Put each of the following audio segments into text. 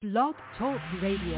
Blog Talk Radio.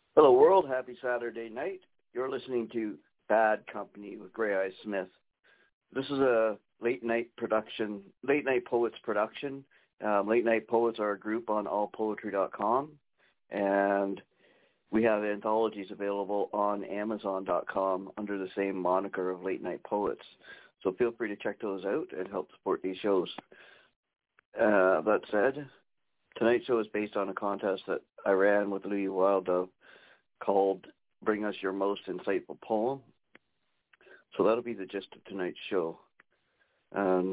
Hello, world. Happy Saturday night. You're listening to Bad Company with Gray Eyes Smith. This is a late night production, late night poets production. Late night poets are a group on allpoetry.com, and we have anthologies available on amazon.com under the same moniker of Late Night Poets. So feel free to check those out and help support these shows. That said, tonight's show is based on a contest that I ran with Louis Wilddove called Bring Us Your Most Insightful Poem. So that'll be the gist of tonight's show. And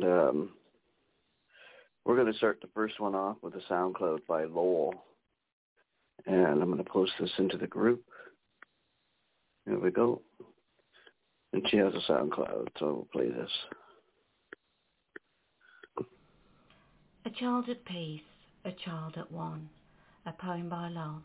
we're going to start the first one off with a SoundCloud by Lowell. And I'm going to post this into the group. Here we go. And she has a SoundCloud, so we'll play this. A child at peace, a child at one. A poem by Lowell.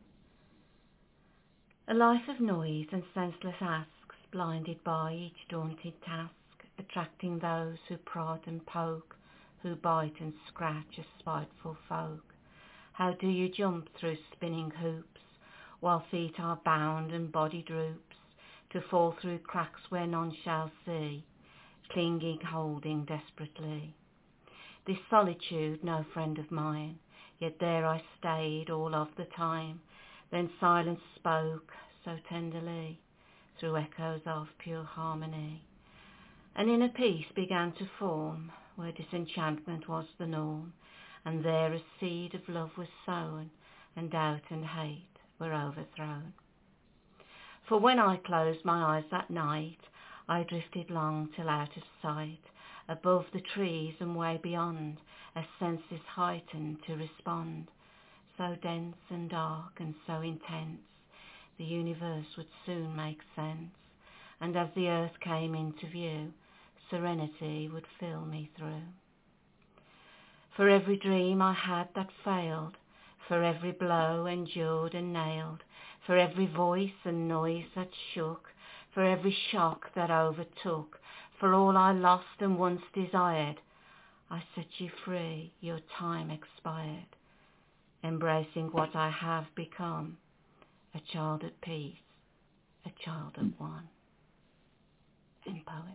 A life of noise and senseless asks, blinded by each daunted task, attracting those who prod and poke, who bite and scratch as spiteful folk. How do you jump through spinning hoops, while feet are bound and body droops, to fall through cracks where none shall see, clinging, holding desperately? This solitude no friend of mine, yet there I stayed all of the time. Then silence spoke so tenderly through echoes of pure harmony. An inner peace began to form where disenchantment was the norm, and there a seed of love was sown, and doubt and hate were overthrown. For when I closed my eyes that night, I drifted long till out of sight, above the trees and way beyond, as senses heightened to respond. So dense and dark and so intense, the universe would soon make sense, and as the earth came into view, serenity would fill me through. For every dream I had that failed, for every blow endured and nailed, for every voice and noise that shook, for every shock that overtook, for all I lost and once desired, I set you free, your time expired. Embracing what I have become, a child at peace, a child at one. End poem.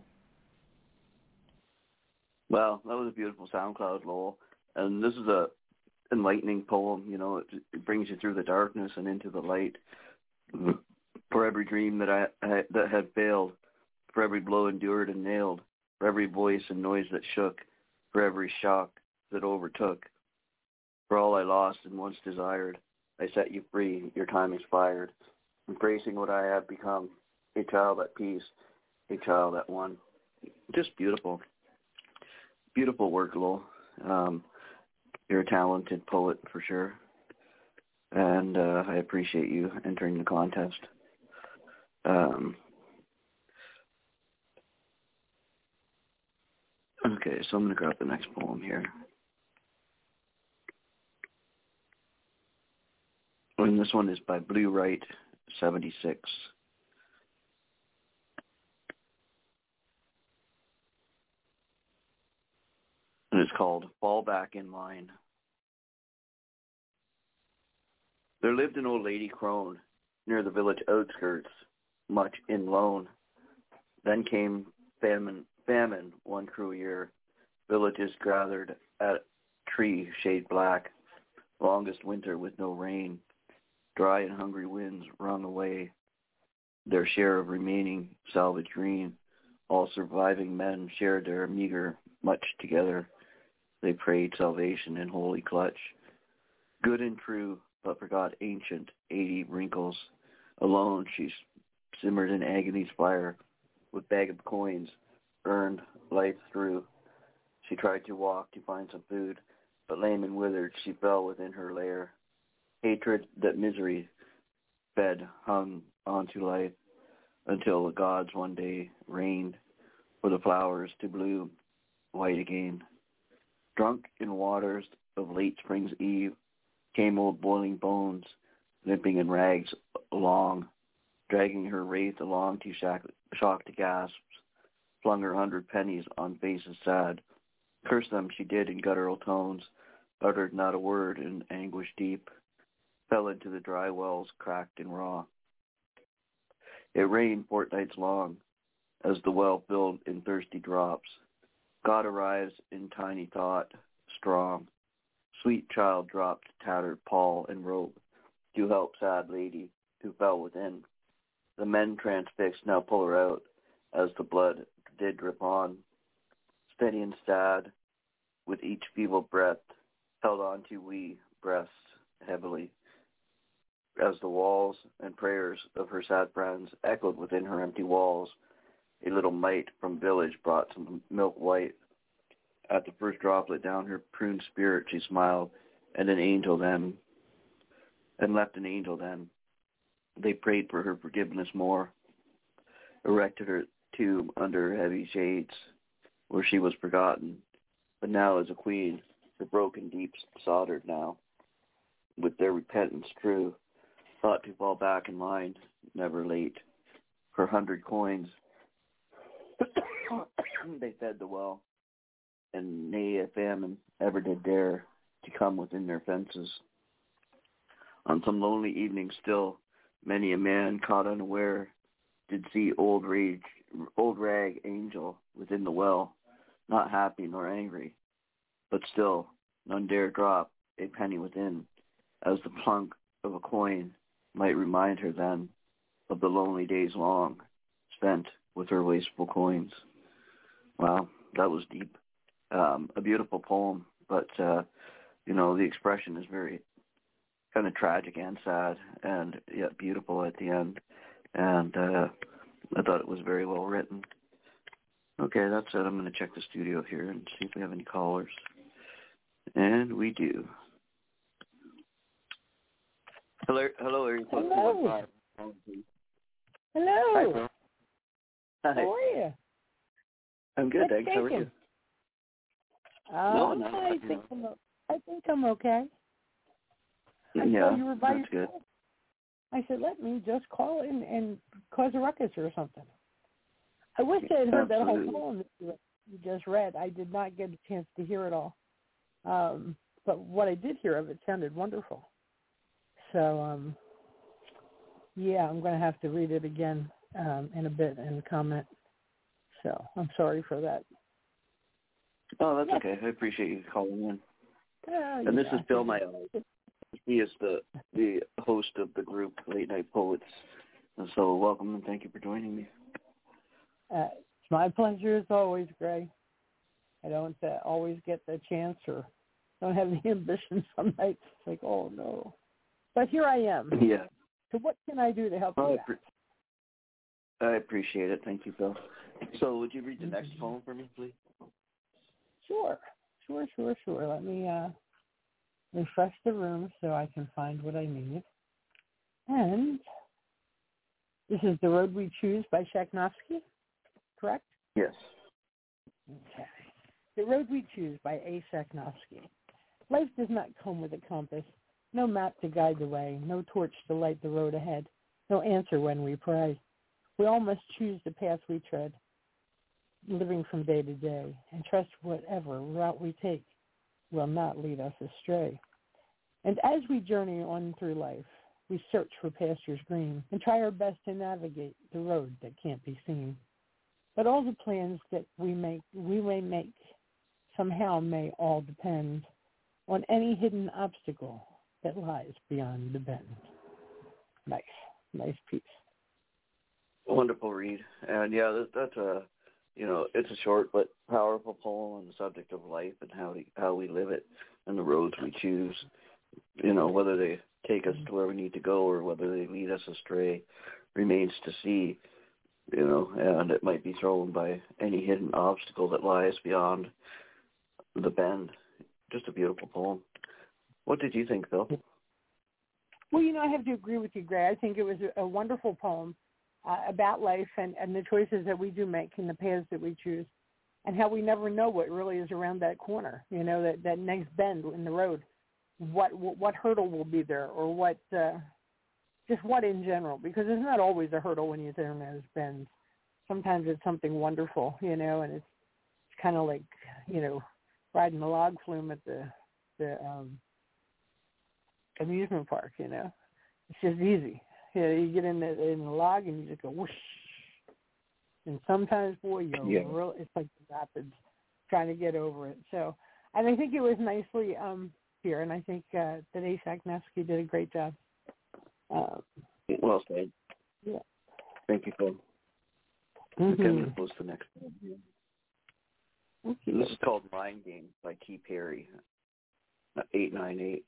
Well, that was a beautiful SoundCloud, Lowell. And this is a enlightening poem. You know, it brings you through the darkness and into the light. For every dream that that had failed, for every blow endured and nailed, for every voice and noise that shook, for every shock that overtook. For all I lost and once desired, I set you free, your time expired. Embracing what I have become, a child at peace, a child at one. Just beautiful. Beautiful work, Lowell. You're a talented poet for sure. And I appreciate you entering the contest. Okay, so I'm going to grab the next poem here. And this one is by Blue Right 76. And it's called Fall Back in Line. There lived an old lady crone near the village outskirts, much in loan. Then came famine one cruel year. Villages gathered at tree shade black, longest winter with no rain. Dry and hungry winds wrung away their share of remaining salvage green. All surviving men shared their meager much together. They prayed salvation in holy clutch. Good and true, but forgot ancient 80 wrinkles. Alone she simmered in agony's fire, with bag of coins earned life through. She tried to walk to find some food, but lame and withered she fell within her lair. Hatred that misery fed hung onto life, until the gods one day reigned for the flowers to bloom white again. Drunk in waters of late spring's eve came old boiling bones, limping in rags along, dragging her wraith along to shocked gasps, flung her 100 pennies on faces sad. Curse them she did in guttural tones, uttered not a word in anguish deep. fell into the dry wells, cracked and raw. It rained fortnights long, as the well filled in thirsty drops. God arrives in tiny thought, strong. Sweet child dropped tattered pall and robe to help sad lady who fell within. The men transfixed now pull her out as the blood did drip on. Steady and sad, with each feeble breath, held on to wee breasts heavily, as the walls and prayers of her sad friends echoed within her empty walls. A little mite from village brought some milk white. At the first droplet down her pruned spirit she smiled, and left an angel then. They prayed for her forgiveness more, erected her tomb under heavy shades, where she was forgotten, but now as a queen, her broken deeps soldered now, with their repentance true, thought to fall back in line, never late. Her 100 coins, they fed the well, and nay a famine ever did dare to come within their fences. On some lonely evening still, many a man caught unaware did see old rag angel within the well, not happy nor angry, but still none dare drop a penny within, as the plunk of a coin might remind her then of the lonely days long spent with her wasteful coins. Wow, that was deep. A beautiful poem, but the expression is very kind of tragic and sad, and yet beautiful at the end. And I thought it was very well written. Okay, that's it. I'm going to check the studio here and see if we have any callers. And we do. Hello, Area Code 215. Hello. Hi. How are you? I'm good, thanks. How are you? No, I think I'm okay. Yeah, you were by that's good. I said, let me just call and cause a ruckus or something. I wish I had heard that whole poem that you just read. I did not get a chance to hear it all. But what I did hear of it sounded wonderful. So, I'm going to have to read it again in a bit and comment. So I'm sorry for that. Oh, that's okay. I appreciate you calling in. And this is Bill Mayo. He is the host of the group Late Night Poets. And so welcome and thank you for joining me. It's my pleasure as always, Gray. I don't always get the chance or don't have the ambition some nights. It's like, oh, no. But here I am. Yeah. So what can I do to help you out? I appreciate it. Thank you, Bill. So would you read the next poem for me, please? Sure. Let me refresh the room so I can find what I need. And this is The Road We Choose by Shacknofsky, correct? Yes. Okay. The Road We Choose by A. Shacknofsky. Life does not come with a compass, no map to guide the way, no torch to light the road ahead, no answer when we pray. We all must choose the path we tread, living from day to day, and trust whatever route we take will not lead us astray. And as we journey on through life, we search for pastures green and try our best to navigate the road that can't be seen. But all the plans that we may make somehow may all depend on any hidden obstacle that lies beyond the bend. Nice piece. Wonderful read. And yeah, that's it's a short but powerful poem on the subject of life and how we live it and the roads we choose. Whether they take us to where we need to go or whether they lead us astray remains to see, and it might be thrown by any hidden obstacle that lies beyond the bend. Just a beautiful poem. What did you think, Phil? Well, I have to agree with you, Gray. I think it was a wonderful poem about life and the choices that we do make and the paths that we choose and how we never know what really is around that corner, that next bend in the road. What hurdle will be there or what just what in general, because it's not always a hurdle when you're there in those bends. Sometimes it's something wonderful, and it's kind of like, riding a log flume at amusement park, you know. It's just easy. You know, you get in the log and you just go whoosh. And sometimes, boy, it's like the rapids trying to get over it. So, and I think it was nicely here, and I think that Asak Nevsky did a great job. Well said. Yeah. Thank you, Phil. Mm-hmm. What's the next one? Okay. This is called Mind Games by T. Perry, 898.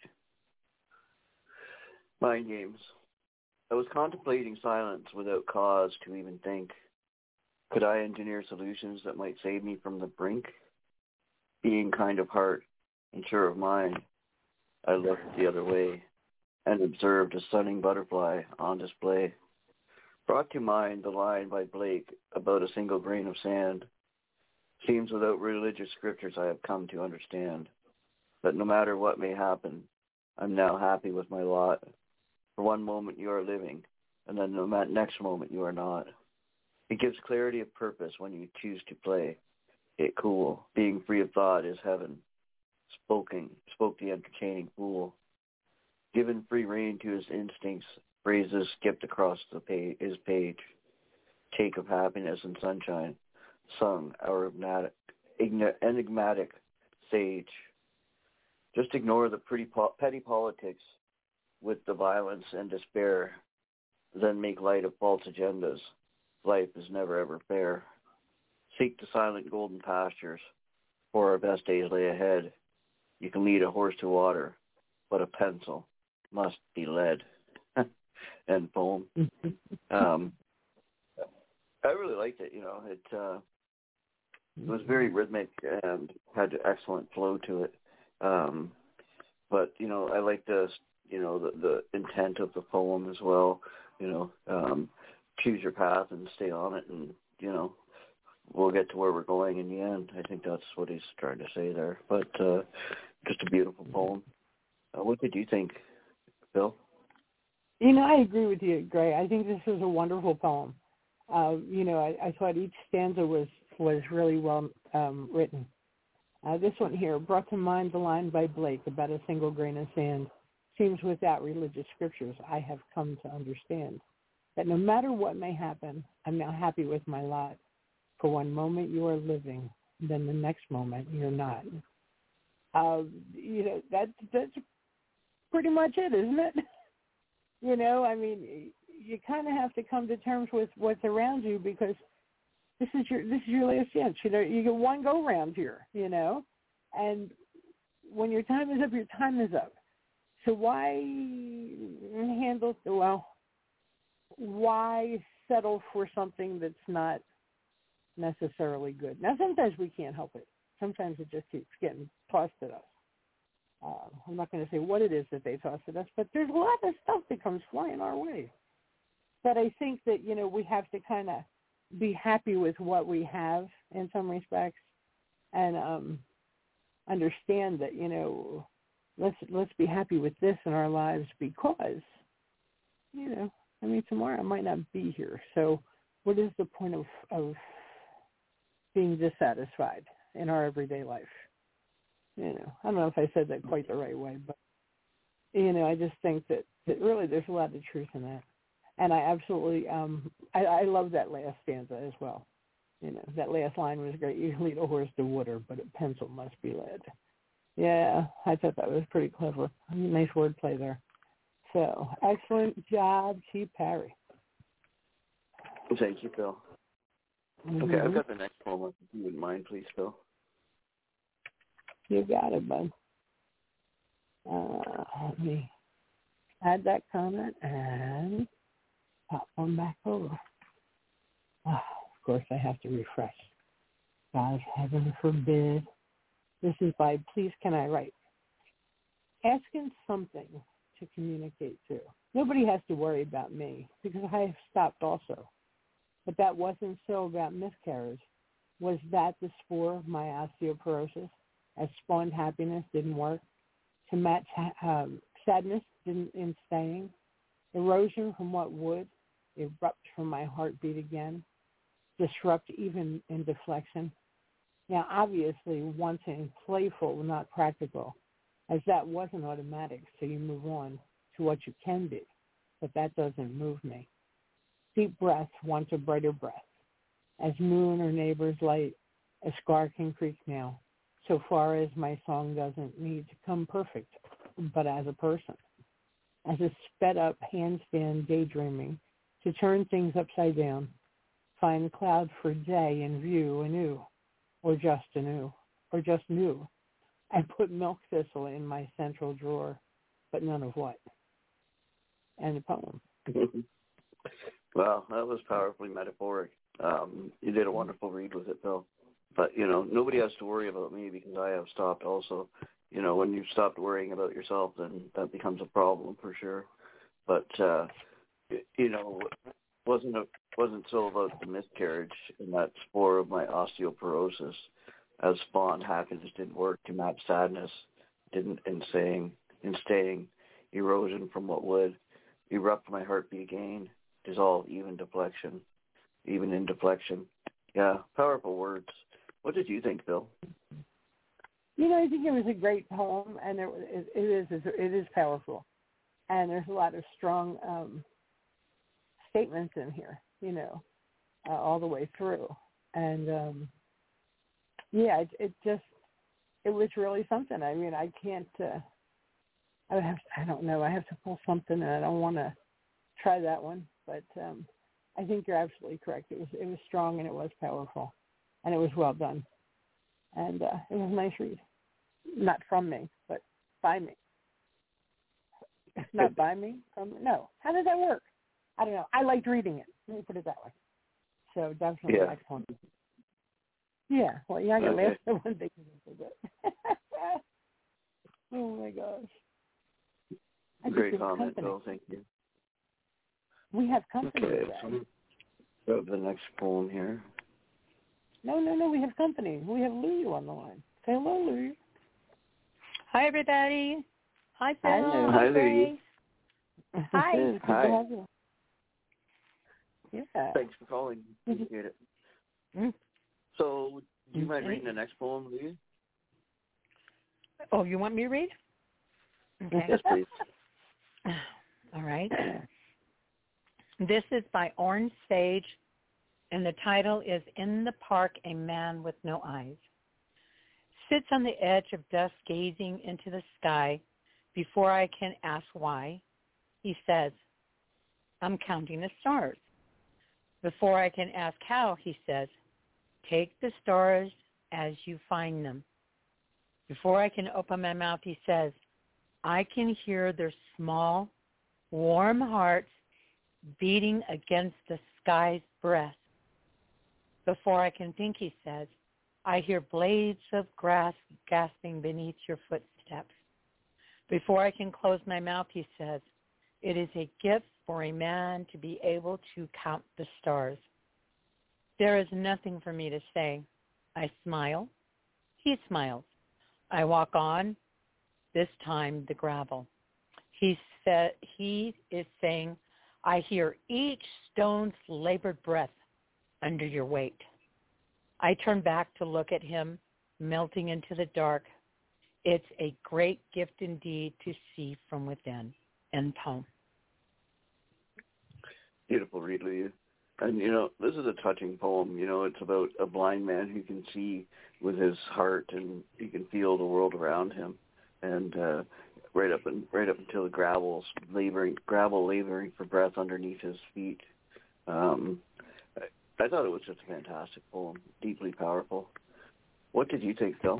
Mind Games. I was contemplating silence without cause to even think. Could I engineer solutions that might save me from the brink? Being kind of heart and sure of mind, I looked the other way and observed a stunning butterfly on display. Brought to mind the line by Blake about a single grain of sand. Seems without religious scriptures I have come to understand that no matter what may happen, I'm now happy with my lot. For one moment you are living, and then the next moment you are not. It gives clarity of purpose when you choose to play it cool. Being free of thought is heaven. Spoke the entertaining fool. Given free rein to his instincts, phrases skipped across his page. Take of happiness and sunshine, sung our enigmatic sage. Just ignore the petty politics with the violence and despair, then make light of false agendas. Life is never ever fair. Seek the silent golden pastures, for our best days lay ahead. You can lead a horse to water, but a pencil must be lead. End poem. I really liked it. You know, it was very rhythmic and had excellent flow to it. But you know, I like the intent of the poem as well. You know, choose your path and stay on it, and you know, we'll get to where we're going in the end. I think that's what he's trying to say there. But just a beautiful poem. What did you think, Phil? You know, I agree with you, Gray. I think this was a wonderful poem. You know, I thought each stanza was really well written. This one here brought to mind the line by Blake about a single grain of sand. Seems without religious scriptures I have come to understand that no matter what may happen, I'm now happy with my lot. For one moment you are living, then the next moment you're not. You know, that's pretty much it, isn't it? You know, I mean, you kind of have to come to terms with what's around you because this is your last chance. You know, you get one go round here. You know, and when your time is up, your time is up. So why settle for something that's not necessarily good? Now, sometimes we can't help it. Sometimes it just keeps getting tossed at us. I'm not going to say what it is that they toss at us, but there's a lot of stuff that comes flying our way. But I think that, you know, we have to kind of be happy with what we have in some respects and understand that, you know, let's be happy with this in our lives because, you know, I mean, tomorrow I might not be here. So what is the point of being dissatisfied in our everyday life? You know, I don't know if I said that quite the right way, but, you know, I just think that really there's a lot of truth in that. And I absolutely, I love that last stanza as well. You know, that last line was great. You can lead a horse to water, but a pencil must be lead. Yeah, I thought that was pretty clever. Nice wordplay there. So, excellent job, T. Perry. Thank you, Phil. Mm-hmm. Okay, I've got the next poem. If you wouldn't mind, please, Phil. You got it, bud. Let me add that comment and pop one back over. Of course, I have to refresh. God, heaven forbid. This is by Please Can I Write? Asking something to communicate through. Nobody has to worry about me because I have stopped also. But that wasn't so about miscarriage. Was that the spore of my osteoporosis? As spawned happiness didn't work? To match sadness in staying? Erosion from what would erupt from my heartbeat again? Disrupt even in deflection? Now, obviously, wanting playful, not practical. as that wasn't automatic, so you move on to what you can be. But that doesn't move me. Deep breath wants a brighter breath. As moon or neighbor's light, a scar can creak now, so far as my song doesn't need to come perfect, but as a person. As a sped-up handstand daydreaming to turn things upside down, find cloud for day and view anew, or just anew, or just new. I put milk thistle in my central drawer, but none of what. And the poem. Well, that was powerfully metaphoric. You did a wonderful read with it, Bill. But, nobody has to worry about me because I have stopped also. When you've stopped worrying about yourself, then that becomes a problem for sure. But, wasn't so about the miscarriage and that spore of my osteoporosis as spawned happiness didn't work to match sadness, didn't in staying erosion from what would erupt my heartbeat again, dissolve even in deflection. Yeah, powerful words. What did you think, Bill? I think it was a great poem, and it is powerful, and there's a lot of strong statements in here, all the way through, and it was really something. I mean, I can't. I don't know. I have to pull something, and I don't want to try that one, but I think you're absolutely correct. It was strong and it was powerful, and it was well done, and it was a nice read. Not from me, but by me. Not by me. No. How does that work? I don't know. I liked reading it. Let me put it that way. So definitely excellent. Yeah. Well, yeah, I can laugh at one thing a little bit. Oh my gosh. Great comment, Bill. Thank you. We have company today. So go to the next poem here. No. We have company. We have Lou on the line. Say hello, Lou. Hi, everybody. Hi, Bill. Hello. Hi, Lou. Hi. Hi. Yeah. Thanks for calling. Appreciate it. So, do you mind reading the next poem, Lou? Oh, you want me to read? Okay. Yes, please. All right. This is by Orange Sage, and the title is In the Park, a Man with No Eyes. Sits on the edge of dusk gazing into the sky. Before I can ask why, he says, I'm counting the stars. Before I can ask how, he says, take the stars as you find them. Before I can open my mouth, he says, I can hear their small, warm hearts beating against the sky's breast. Before I can think, he says, I hear blades of grass gasping beneath your footsteps. Before I can close my mouth, he says, it is a gift for a man to be able to count the stars. There is nothing for me to say. I smile. He smiles. I walk on, this time the gravel. He is saying, I hear each stone's labored breath under your weight. I turn back to look at him, melting into the dark. It's a great gift indeed to see from within. End poem. Beautiful read, Lou. And, this is a touching poem. It's about a blind man who can see with his heart and he can feel the world around him. And right up until the gravel laboring for breath underneath his feet. I thought it was just a fantastic poem, deeply powerful. What did you think, Phil?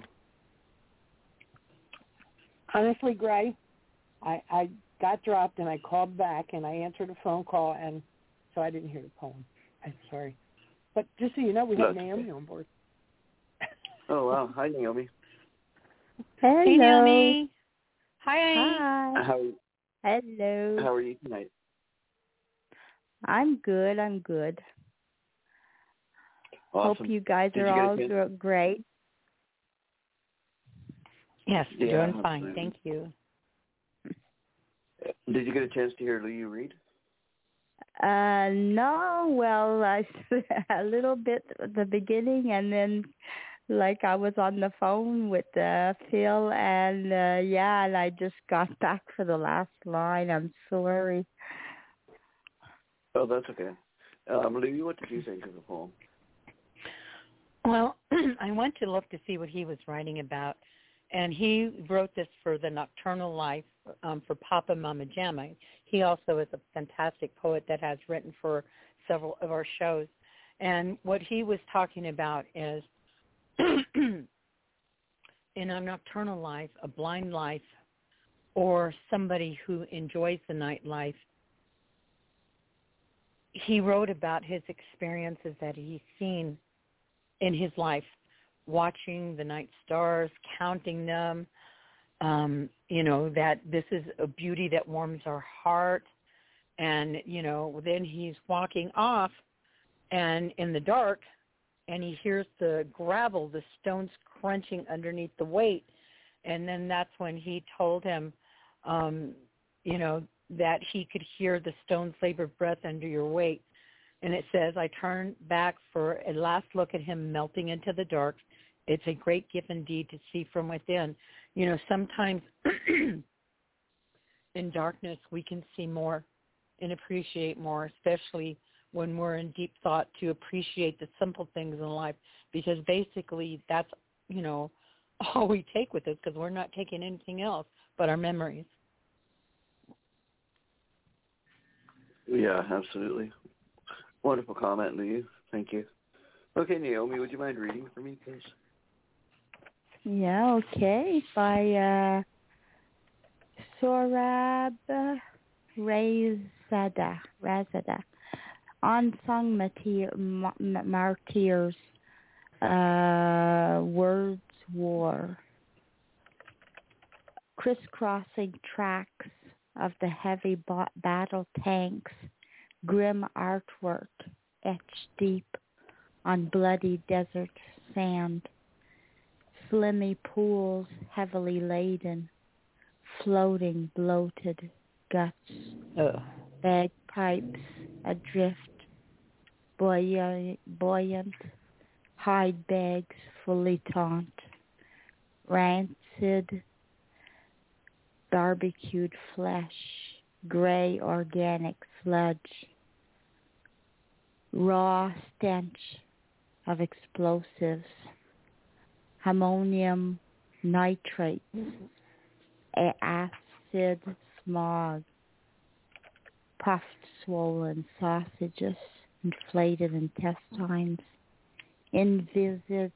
Honestly, Gray, I got dropped and I called back and I answered a phone call, and so I didn't hear the poem. I'm sorry. But just so you know, we have Naomi on board. Oh, wow. Hi, Naomi. Hello. Hey, Naomi. Hi. Hello. How are you tonight? I'm good. Awesome. Hope you guys are all great. Yes, Yeah, doing fine. Thank you. Did you get a chance to hear Lou read? No, well, a little bit at the beginning, and then like I was on the phone with Phil, and and I just got back for the last line. I'm sorry. Oh, that's okay. Louie, what did you think of the poem? Well, I went to look to see what he was writing about, and he wrote this for the Nocturnal Life for Papa Mama Jamma. He also is a fantastic poet that has written for several of our shows. And what he was talking about is in a nocturnal life, a blind life, or somebody who enjoys the nightlife, he wrote about his experiences that he's seen in his life, watching the night stars, counting them, that this is a beauty that warms our heart. And, then he's walking off and in the dark, and he hears the gravel, the stones crunching underneath the weight. And then that's when he told him, that he could hear the stones' labored breath under your weight. And it says, I turned back for a last look at him melting into the dark. It's a great gift indeed to see from within. Sometimes in darkness we can see more and appreciate more, especially when we're in deep thought, to appreciate the simple things in life, because basically that's, all we take with us, because we're not taking anything else but our memories. Yeah, absolutely. Wonderful comment, Louie. Thank you. Okay, Naomi, would you mind reading for me, please? Yeah, okay. By Sohrab Razada. Unsung Martyrs. Words War. Crisscrossing tracks of the heavy battle tanks, grim artwork etched deep on bloody desert sand, slimy pools heavily laden, floating bloated guts, bagpipes adrift, buoyant, hide bags fully taunt, rancid, barbecued flesh, gray organic sludge, raw stench of explosives, ammonium nitrates, acid smog, puffed swollen sausages, inflated intestines, inviscid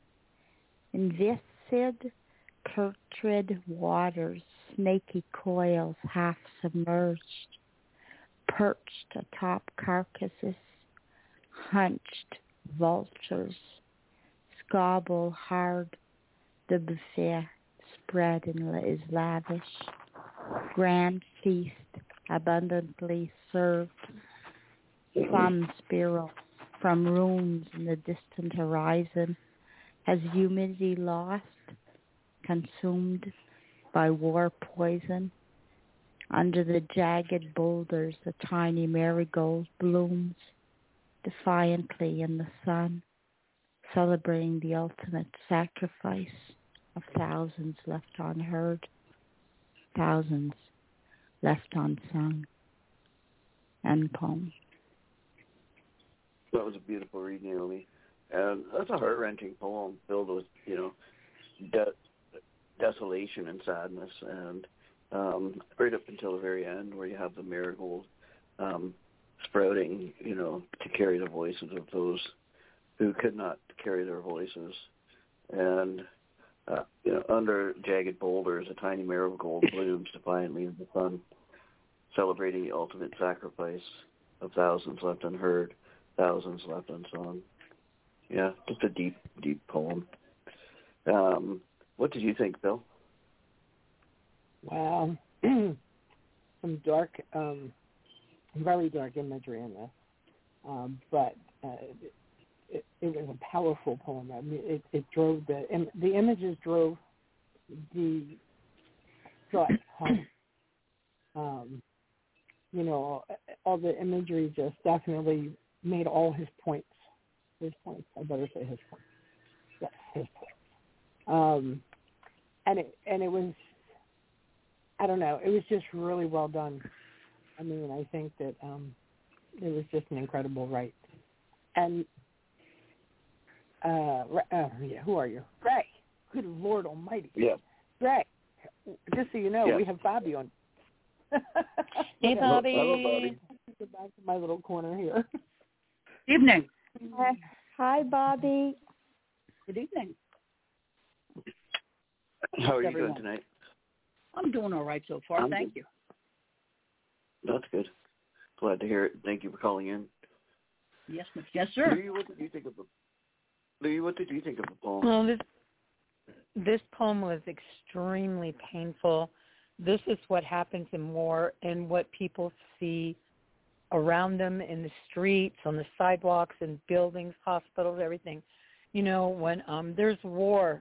putrid waters, snaky coils half submerged, perched atop carcasses, hunched vultures, scobble hard, the buffet spread is lavish, grand feast abundantly served, plum spirals from ruins in the distant horizon, has humidity lost, consumed by war poison. Under the jagged boulders, a tiny marigold blooms defiantly in the sun, celebrating the ultimate sacrifice of thousands left unheard, thousands left unsung. End poem. That was a beautiful read, Naomi. And that's a heart-wrenching poem filled with, desolation and sadness, and right up until the very end where you have the marigold sprouting, to carry the voices of those who could not carry their voices. And, under jagged boulders, a tiny marigold blooms defiantly in the sun, celebrating the ultimate sacrifice of thousands left unheard, thousands left unsung. Yeah, just a deep, deep poem. What did you think, Bill? Wow. Some dark, very dark imagery in this. But it was a powerful poem. I mean, it drove the images drove the thought home. All the imagery just definitely made all his points. I better say his points. Yes, his poem. And it was, I don't know, it was just really well done. I mean, I think that it was just an incredible write. And who are you? Ray. Good Lord Almighty. Yeah. Ray. Just so you know, Yeah. we have Bobby on. Hey, Bobby. Hello, Bobby. Get back to my little corner here. Evening. Hi, Bobby. Good evening. How are you everyone. doing tonight? I'm doing all right so far. Thank you. That's good. Glad to hear it. Thank you for calling in. Yes, sir. Louis, what did you think of the poem? Well, this poem was extremely painful. This is what happens in war and what people see around them in the streets, on the sidewalks, in buildings, hospitals, everything. You know, when there's war,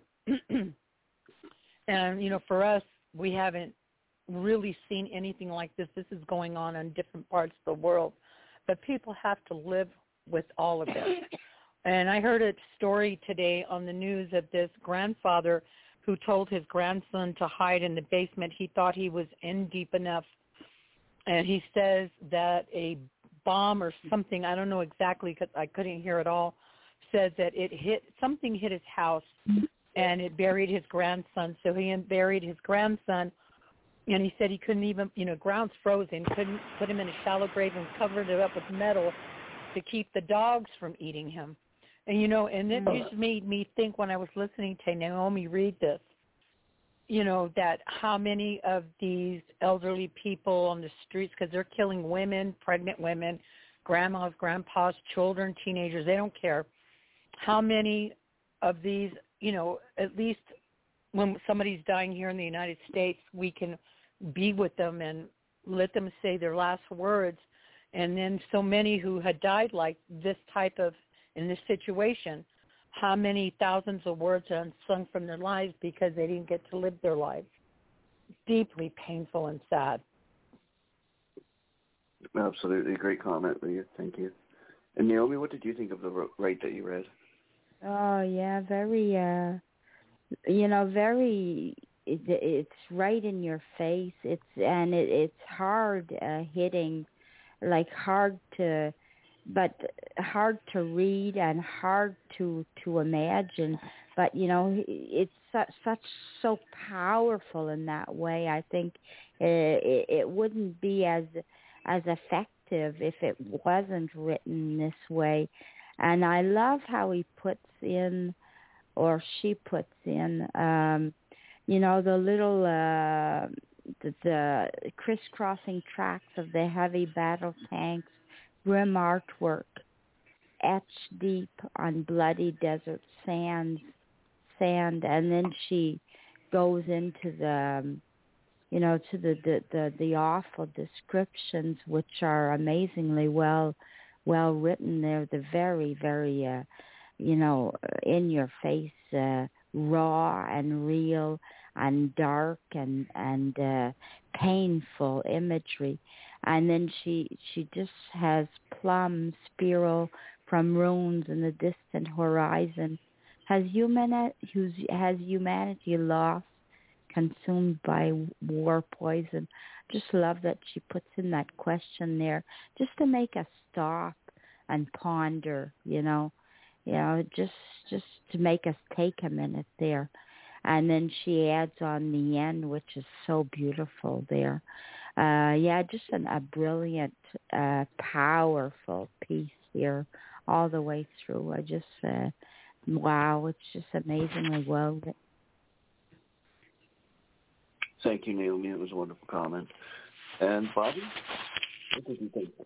and, you know, for us, we haven't really seen anything like this. This is going on in different parts of the world. But people have to live with all of this. And I heard a story today on the news of this grandfather who told his grandson to hide in the basement. He thought he was in deep enough. And he says that a bomb or something, I don't know exactly because I couldn't hear it all, says that something hit his house and it buried his grandson. So he buried his grandson, and he said he couldn't even, you know, ground's frozen, couldn't put him in a shallow grave and covered it up with metal to keep the dogs from eating him. And, you know, and it just made me think when I was listening to Naomi read this, you know, that how many of these elderly people on the streets, because they're killing women, pregnant women, grandmas, grandpas, children, teenagers, they don't care. How many of these, you know, at least when somebody's dying here in the United States, we can be with them and let them say their last words. And then so many who had died like this type of, in this situation, how many thousands of words are unsung from their lives because they didn't get to live their lives. Deeply painful and sad. Absolutely. Great comment, Leah. Thank you. And Naomi, what did you think of the write that you read? Oh, yeah, very, it's right in your face. It's hard hitting, like hard to read and hard to imagine. But, you know, it's so powerful in that way. I think it wouldn't be as effective if it wasn't written this way. And I love how he puts in, or she puts in, you know, the little the crisscrossing tracks of the heavy battle tanks, grim artwork, etched deep on bloody desert sand, and then she goes into the, you know, to the awful descriptions, which are amazingly well written. They're the very, very, you know, in your face, raw and real and dark and painful imagery. And then she just has plumb spiral from ruins in the distant horizon. Has humanity lost, consumed by war poison? Just love that she puts in that question there, just to make us stop and ponder, you know, just to make us take a minute there. And then she adds on the end, which is so beautiful there. Just a brilliant, powerful piece here all the way through. I just, wow, it's just amazingly well written. Thank you, Naomi. It was a wonderful comment. And Bobby, what did you think?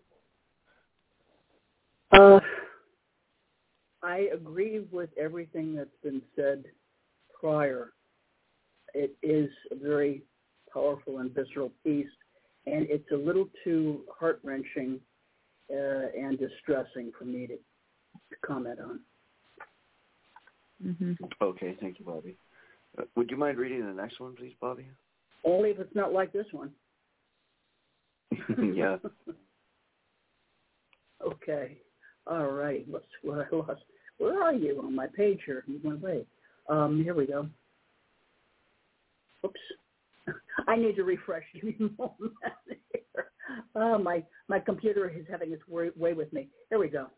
I agree with everything that's been said prior. It is a very powerful and visceral piece, and it's a little too heart-wrenching and distressing for me to comment on. Mm-hmm. Okay, thank you, Bobby. Would you mind reading the next one, please, Bobby? Only if it's not like this one. Yeah. Okay. All right. Where are you on my page here? You went away. Here we go. Oops. I need to refresh. Give me a moment here. My computer is having its way with me. Here we go.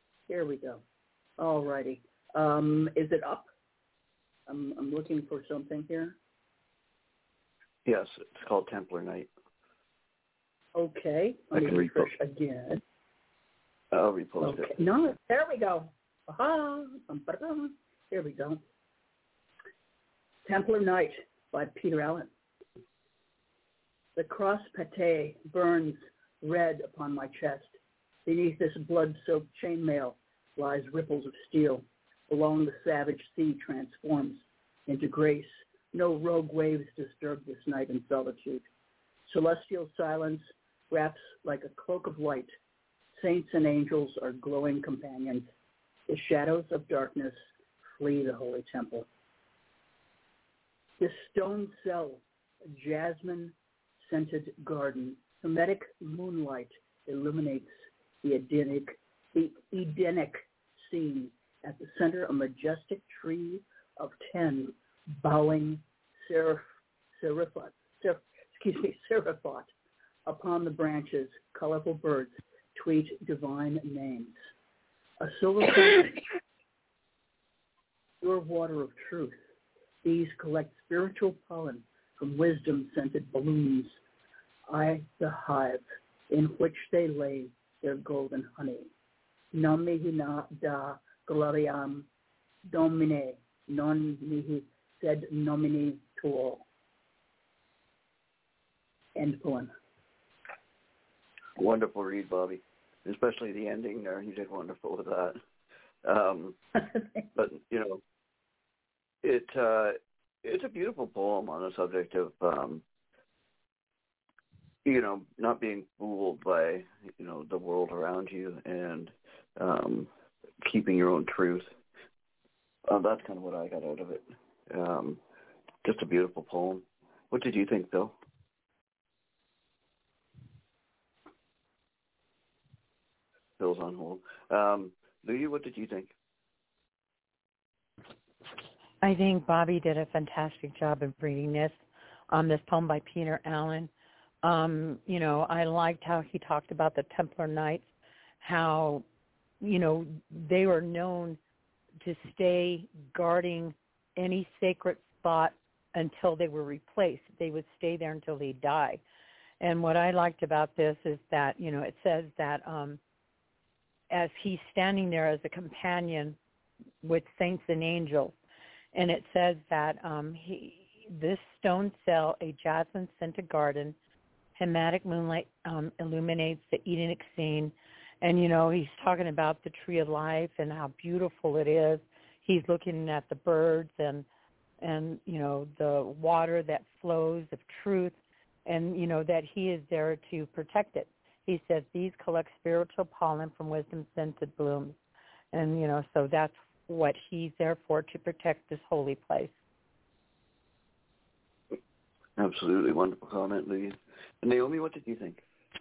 All righty. Is it up? I'm looking for something here. Yes, it's called Templar Night. Okay. Let me refresh again. I'll repost it. No, there we go. Aha. Here we go. Templar Night by Peter Allen. The cross pate burns red upon my chest. Beneath this blood-soaked chainmail lies ripples of steel. Along the savage sea transforms into grace. No rogue waves disturb this night in solitude. Celestial silence wraps like a cloak of light. Saints and angels are glowing companions. The shadows of darkness flee the holy temple. This stone cell, a jasmine-scented garden, hermetic moonlight illuminates the Edenic scene. At the center, a majestic tree of 10 bowing seraphot. Upon the branches, colorful birds tweet divine names. A silver fountain, pure water of truth. These collect spiritual pollen from wisdom-scented blooms. I, the hive, in which they lay their golden honey. Non mihi da gloriam Domine, non mihi sed nomini tuo. End poem. Wonderful read, Bobby. Especially the ending there. You did wonderful with that. But, it's a beautiful poem on the subject of, not being fooled by, the world around you and keeping your own truth. That's kind of what I got out of it. Just a beautiful poem. What did you think, Bill? Bill's on hold. Louie, what did you think? I think Bobby did a fantastic job of reading this poem by Peter Allen. I liked how he talked about the Templar Knights, how, they were known to stay guarding any sacred spot until they were replaced. They would stay there until they died. And what I liked about this is that, it says that as he's standing there as a companion with saints and angels, and it says that this stone cell, a jasmine-scented garden, hematic moonlight illuminates the Edenic scene. And, he's talking about the tree of life and how beautiful it is. He's looking at the birds and the water that flows of truth, and, that he is there to protect it. He says these collect spiritual pollen from wisdom-scented blooms. And, so that's what he's there for, to protect this holy place. Absolutely wonderful comment, Lee. And Naomi, what did you think?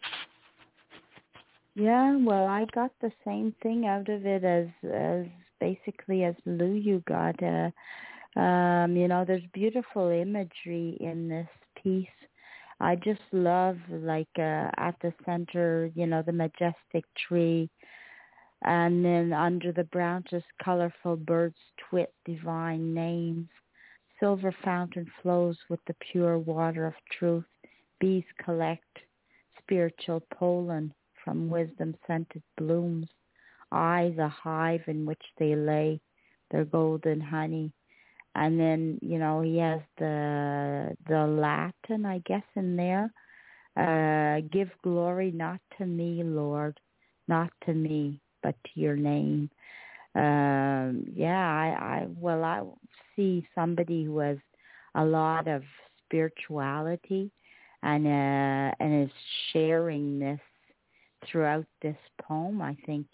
Yeah, well, I got the same thing out of it as basically as Lou you got. There's beautiful imagery in this piece. I just love, at the center, the majestic tree, and then under the branches, colorful birds twit divine names. Silver fountain flows with the pure water of truth. Bees collect spiritual pollen from wisdom-scented blooms. I, the hive in which they lay their golden honey. And then, he has the Latin, I guess, in there. Give glory not to me, Lord, not to me, but to your name. I see somebody who has a lot of spirituality and is sharing this throughout this poem. I think,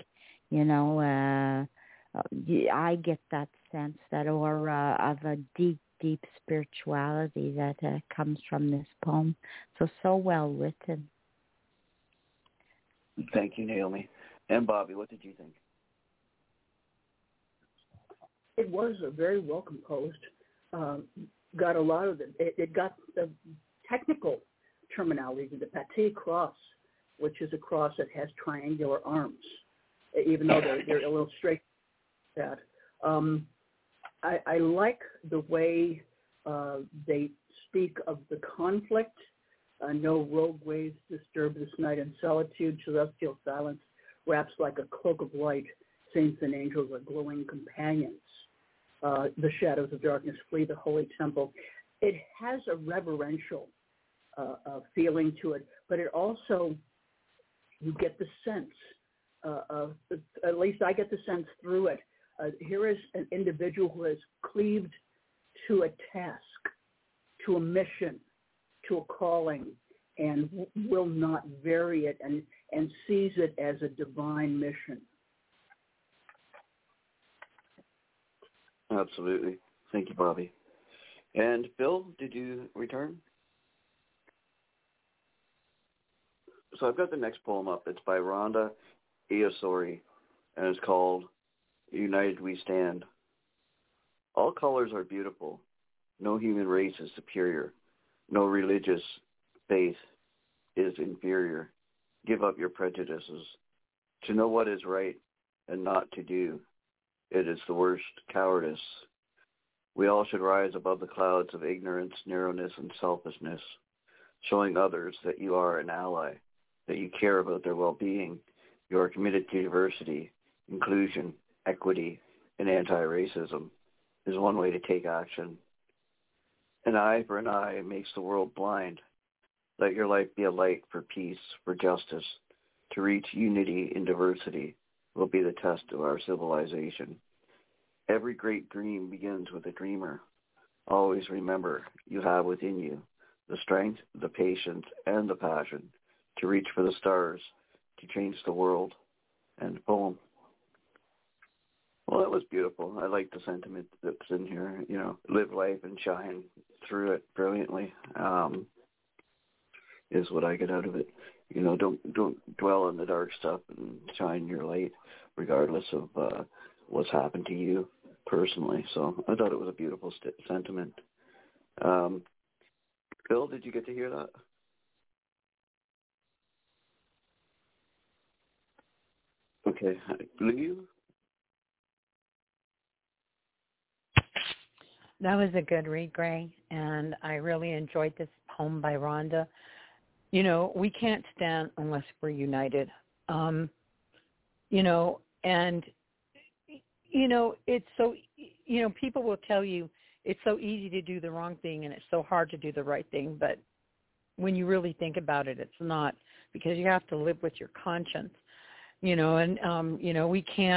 I get that sense, that aura of a deep, deep spirituality that comes from this poem. So well written. Thank you, Naomi. And Bobby, what did you think? it was a very well composed. Got a lot of it got the technical terminology, the pâté cross, which is a cross that has triangular arms, even though they're a little straight. That I like the way they speak of the conflict. No rogue waves disturb this night in solitude. Celestial silence wraps like a cloak of light. Saints and angels are glowing companions. The shadows of darkness flee the holy temple. It has a reverential feeling to it, but it also, you get the sense of, at least I get the sense through it, here is an individual who has cleaved to a task, to a mission, to a calling, and will not vary it and sees it as a divine mission. Absolutely. Thank you, Bobby. And Bill, did you return? So I've got the next poem up. It's by Rhonda Eosori, and it's called United We Stand. All colors are beautiful. No human race is superior. No religious faith is inferior. Give up your prejudices. To know what is right and not to do, it is the worst cowardice. We all should rise above the clouds of ignorance, narrowness, and selfishness, showing others that you are an ally, that you care about their well-being. You are committed to diversity, inclusion, equity, and anti-racism is one way to take action. An eye for an eye makes the world blind. Let your life be a light for peace, for justice. To reach unity in diversity will be the test of our civilization. Every great dream begins with a dreamer. Always remember you have within you the strength, the patience, and the passion to reach for the stars, to change the world. End poem. Well, that was beautiful. I like the sentiment that's in here. You know, live life and shine through it brilliantly. Is what I get out of it. You know, don't dwell on the dark stuff and shine your light, regardless of what's happened to you personally. So I thought it was a beautiful sentiment. Bill, did you get to hear that? Okay, Lou? That was a good read, Gray, and I really enjoyed this poem by Rhonda. You know, we can't stand unless we're united. You know, and, you know, it's so, you know, people will tell you it's so easy to do the wrong thing and it's so hard to do the right thing, but when you really think about it, it's not, because you have to live with your conscience, you know, and, you know, we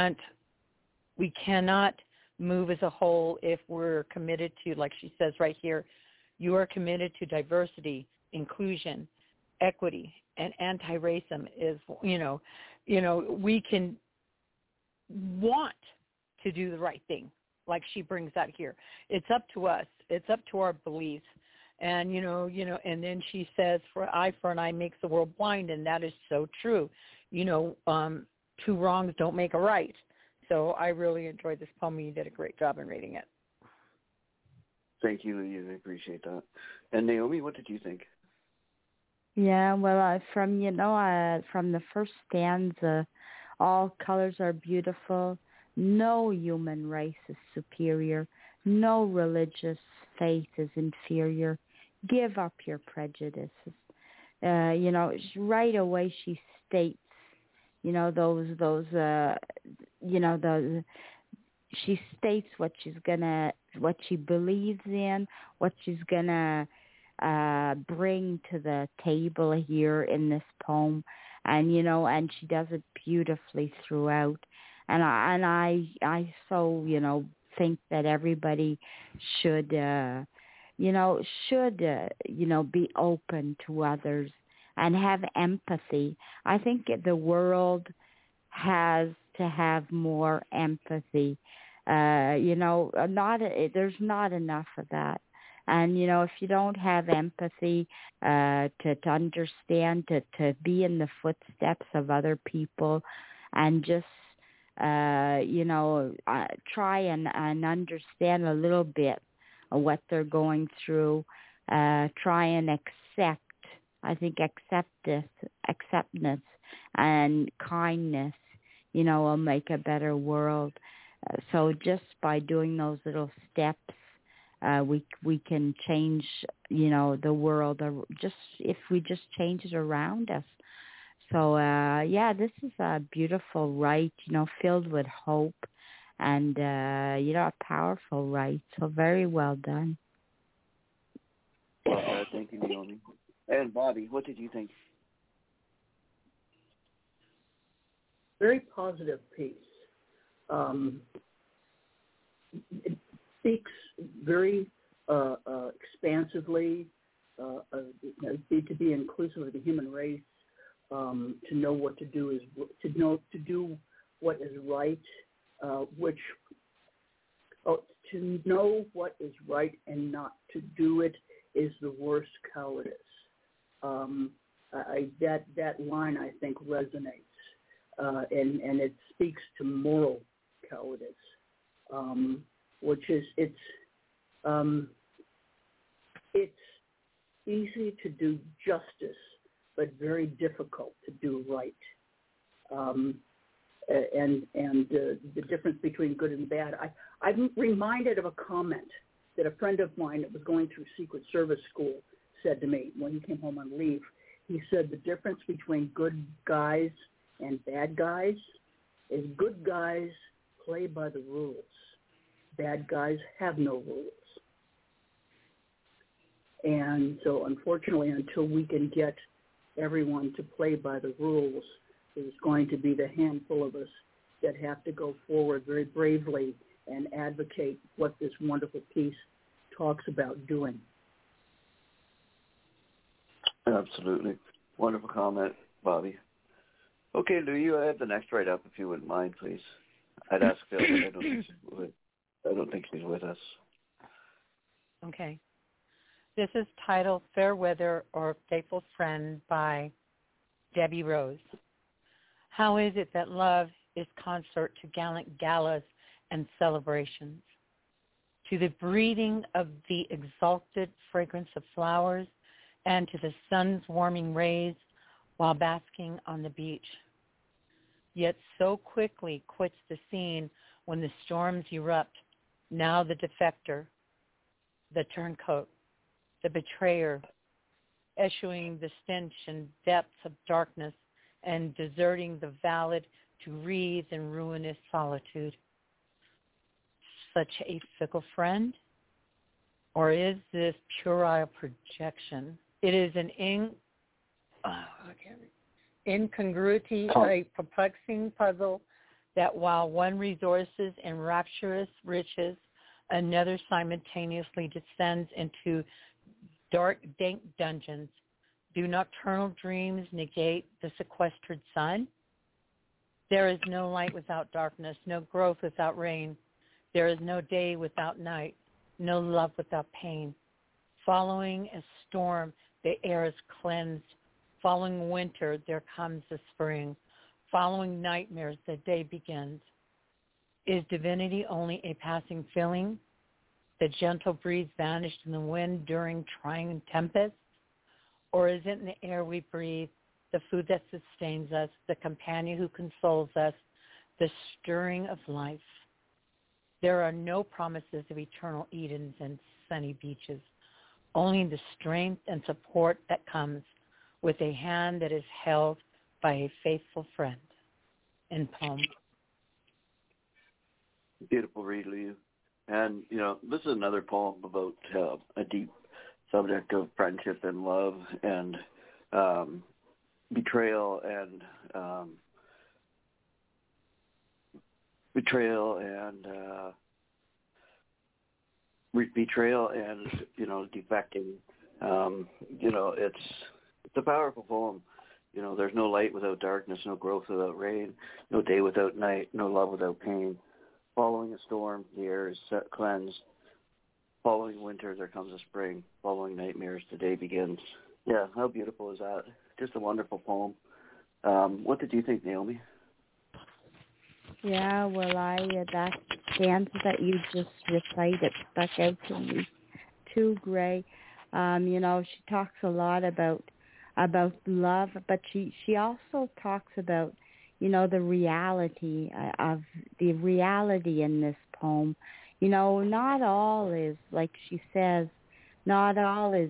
cannot move as a whole if we're committed to, like she says right here, you are committed to diversity, inclusion, equity, and anti-racism is, you know, we can want to do the right thing, like she brings out here. It's up to us. It's up to our beliefs. And, you know, and then she says, for an eye makes the world blind, and that is so true. You know, two wrongs don't make a right. So I really enjoyed this poem, and you did a great job in reading it. Thank you, Louise. I appreciate that. And Naomi, what did you think? Yeah, well, from the first stanza, all colors are beautiful. No human race is superior. No religious faith is inferior. Give up your prejudices. You know, right away she states, you know, she states what she believes in, what she's gonna bring to the table here in this poem, and you know, and she does it beautifully throughout. And I so, you know, think that everybody should be open to others and have empathy. I think the world has to have more empathy. You know, there's not enough of that. And, you know, if you don't have empathy to understand, to be in the footsteps of other people and just try and understand a little bit of what they're going through. Try and accept. I think acceptance and kindness, will make a better world. So just by doing those little steps, we can change, the world. Just if we just change it around us. So this is a beautiful rite, filled with hope, and a powerful rite. So very well done. Thank you, Naomi. And Bobby, what did you think? Very positive piece. It speaks very expansively to be inclusive of the human race. To know what to do to do what is right, to know what is right and not to do it is the worst cowardice. That line, I think, resonates, and it speaks to moral cowardice, which is it's easy to do justice, but very difficult to do right. And the difference between good and bad. I'm reminded of a comment that a friend of mine that was going through Secret Service school said to me when he came home on leave. He said the difference between good guys and bad guys is good guys play by the rules. Bad guys have no rules. And so unfortunately, until we can get everyone to play by the rules, there's going to be the handful of us that have to go forward very bravely and advocate what this wonderful piece talks about doing. Absolutely. Wonderful comment, Bobby. Okay, Lou, you have the next write-up if you wouldn't mind, please. I'd ask Phil, but I don't think she's with us. Okay. This is titled Fair Weather or Faithful Friend by Debbie Rose. How is it that love is consort to gallant galas and celebrations, to the breathing of the exalted fragrance of flowers, and to the sun's warming rays while basking on the beach? Yet so quickly quits the scene when the storms erupt, now the defector, the turncoat, the betrayer, eschewing the stench and depths of darkness and deserting the valid to wreathe in ruinous solitude. Such a fickle friend? Or is this puerile projection? It is an incongruity, a perplexing puzzle that while one resources in rapturous riches, another simultaneously descends into dark, dank dungeons. Do nocturnal dreams negate the sequestered sun? There is no light without darkness, no growth without rain. There is no day without night, no love without pain. Following a storm, the air is cleansed. Following winter, there comes the spring. Following nightmares, the day begins. Is divinity only a passing feeling? The gentle breeze vanished in the wind during trying tempests? Or is it in the air we breathe, the food that sustains us, the companion who consoles us, the stirring of life? There are no promises of eternal Edens and sunny beaches, only the strength and support that comes with a hand that is held by a faithful friend. In poem. Beautiful read, Lou. And, this is another poem about a deep subject of friendship and love and betrayal and defecting. It's a powerful poem. There's no light without darkness, no growth without rain, no day without night, no love without pain. Following a storm, the air is cleansed. Following winter, there comes a spring. Following nightmares, the day begins. Yeah, how beautiful is that? Just a wonderful poem. What did you think, Naomi? Yeah, well, that stanza that you just recited stuck out to me too, Gray. She talks a lot about love, but she also talks about, the reality in this poem. Not all is, like she says, not all is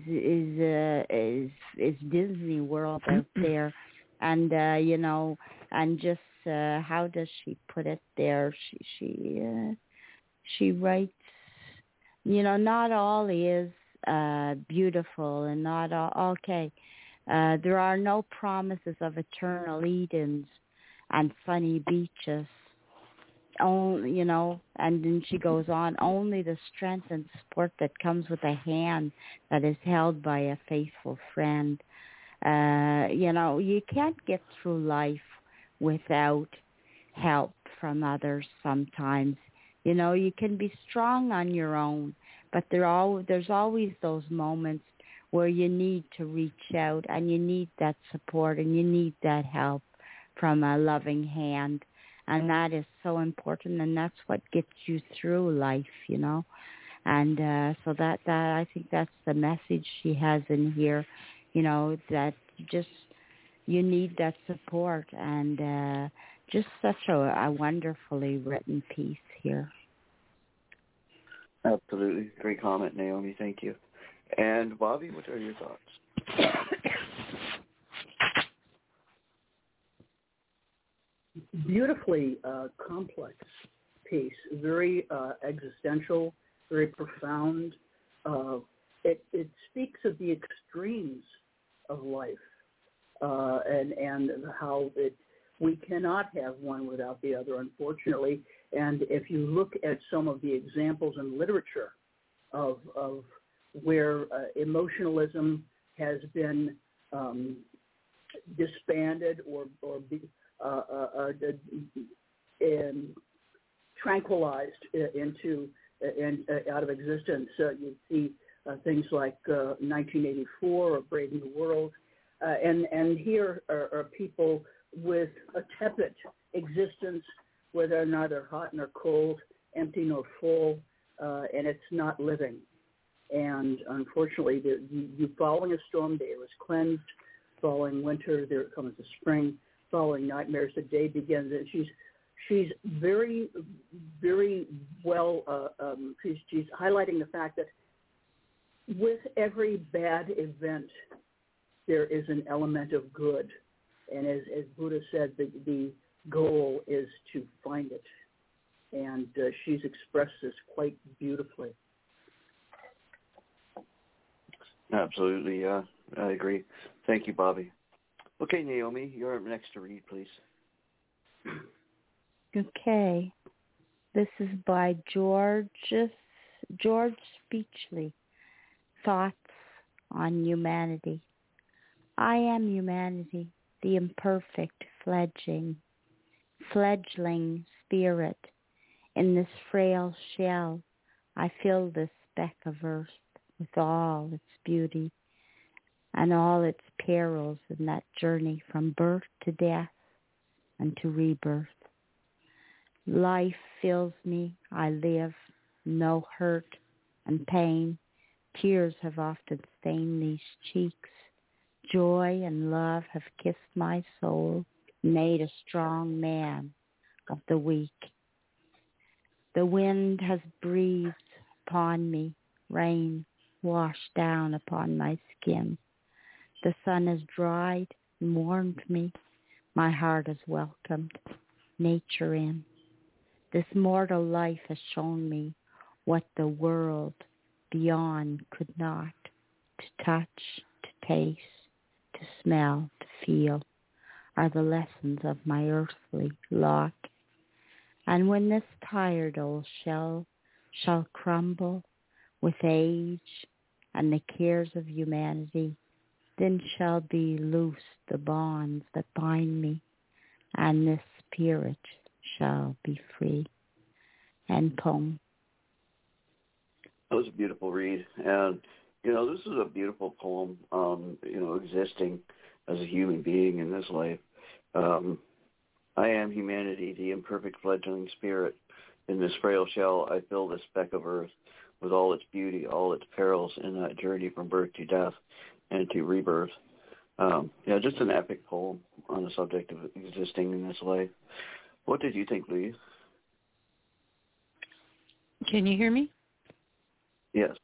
Disney World out there, and and just how does she put it there? She writes, not all is beautiful, and not all. Okay, there are no promises of eternal Edens and sunny beaches. Only, and then she goes on, only the strength and support that comes with a hand that is held by a faithful friend. You can't get through life without help from others sometimes. You can be strong on your own, but there's always those moments where you need to reach out, and you need that support, and you need that help from a loving hand. And that is so important, and that's what gets you through life, And so that I think that's the message she has in here, that you need that support, and just such a wonderfully written piece here. Absolutely. Great comment, Naomi. Thank you. And Bobby, what are your thoughts? Beautifully complex piece, very existential, very profound. It speaks of the extremes of life and how we cannot have one without the other, unfortunately. And if you look at some of the examples in literature of where emotionalism has been disbanded or tranquilized out of existence, you see things like 1984 or Brave New World, and here are people with a tepid existence where they're neither hot nor cold, empty nor full, and it's not living. And unfortunately, you following a storm, day was cleansed. Following winter, there comes the spring. Following nightmares, the day begins. And she's very, very well. She's highlighting the fact that with every bad event, there is an element of good. And as Buddha said, the goal is to find it. And she's expressed this quite beautifully. Absolutely, yeah. I agree. Thank you, Bobby. Okay, Naomi, you're up next to read, please. Okay. This is by George Speechley. Thoughts on Humanity. I am humanity, the imperfect fledgling spirit. In this frail shell, I fill this speck of earth with all its beauty and all its perils in that journey from birth to death and to rebirth. Life fills me, I live, no hurt and pain. Tears have often stained these cheeks. Joy and love have kissed my soul, made a strong man of the weak. The wind has breathed upon me, rain washed down upon my skin. The sun has dried and warmed me. My heart has welcomed nature in. This mortal life has shown me what the world beyond could not. To touch, to taste, to smell, to feel are the lessons of my earthly lot. And when this tired old shell shall crumble with age and the cares of humanity, then shall be loosed the bonds that bind me, and this spirit shall be free. End poem. That was a beautiful read. And, this is a beautiful poem, existing as a human being in this life. I am humanity, the imperfect fledgling spirit. In this frail shell, I fill this speck of earth with all its beauty, all its perils in that journey from birth to death and to rebirth. Just an epic poem on the subject of existing in this life. What did you think, Louise? Can you hear me? Yes.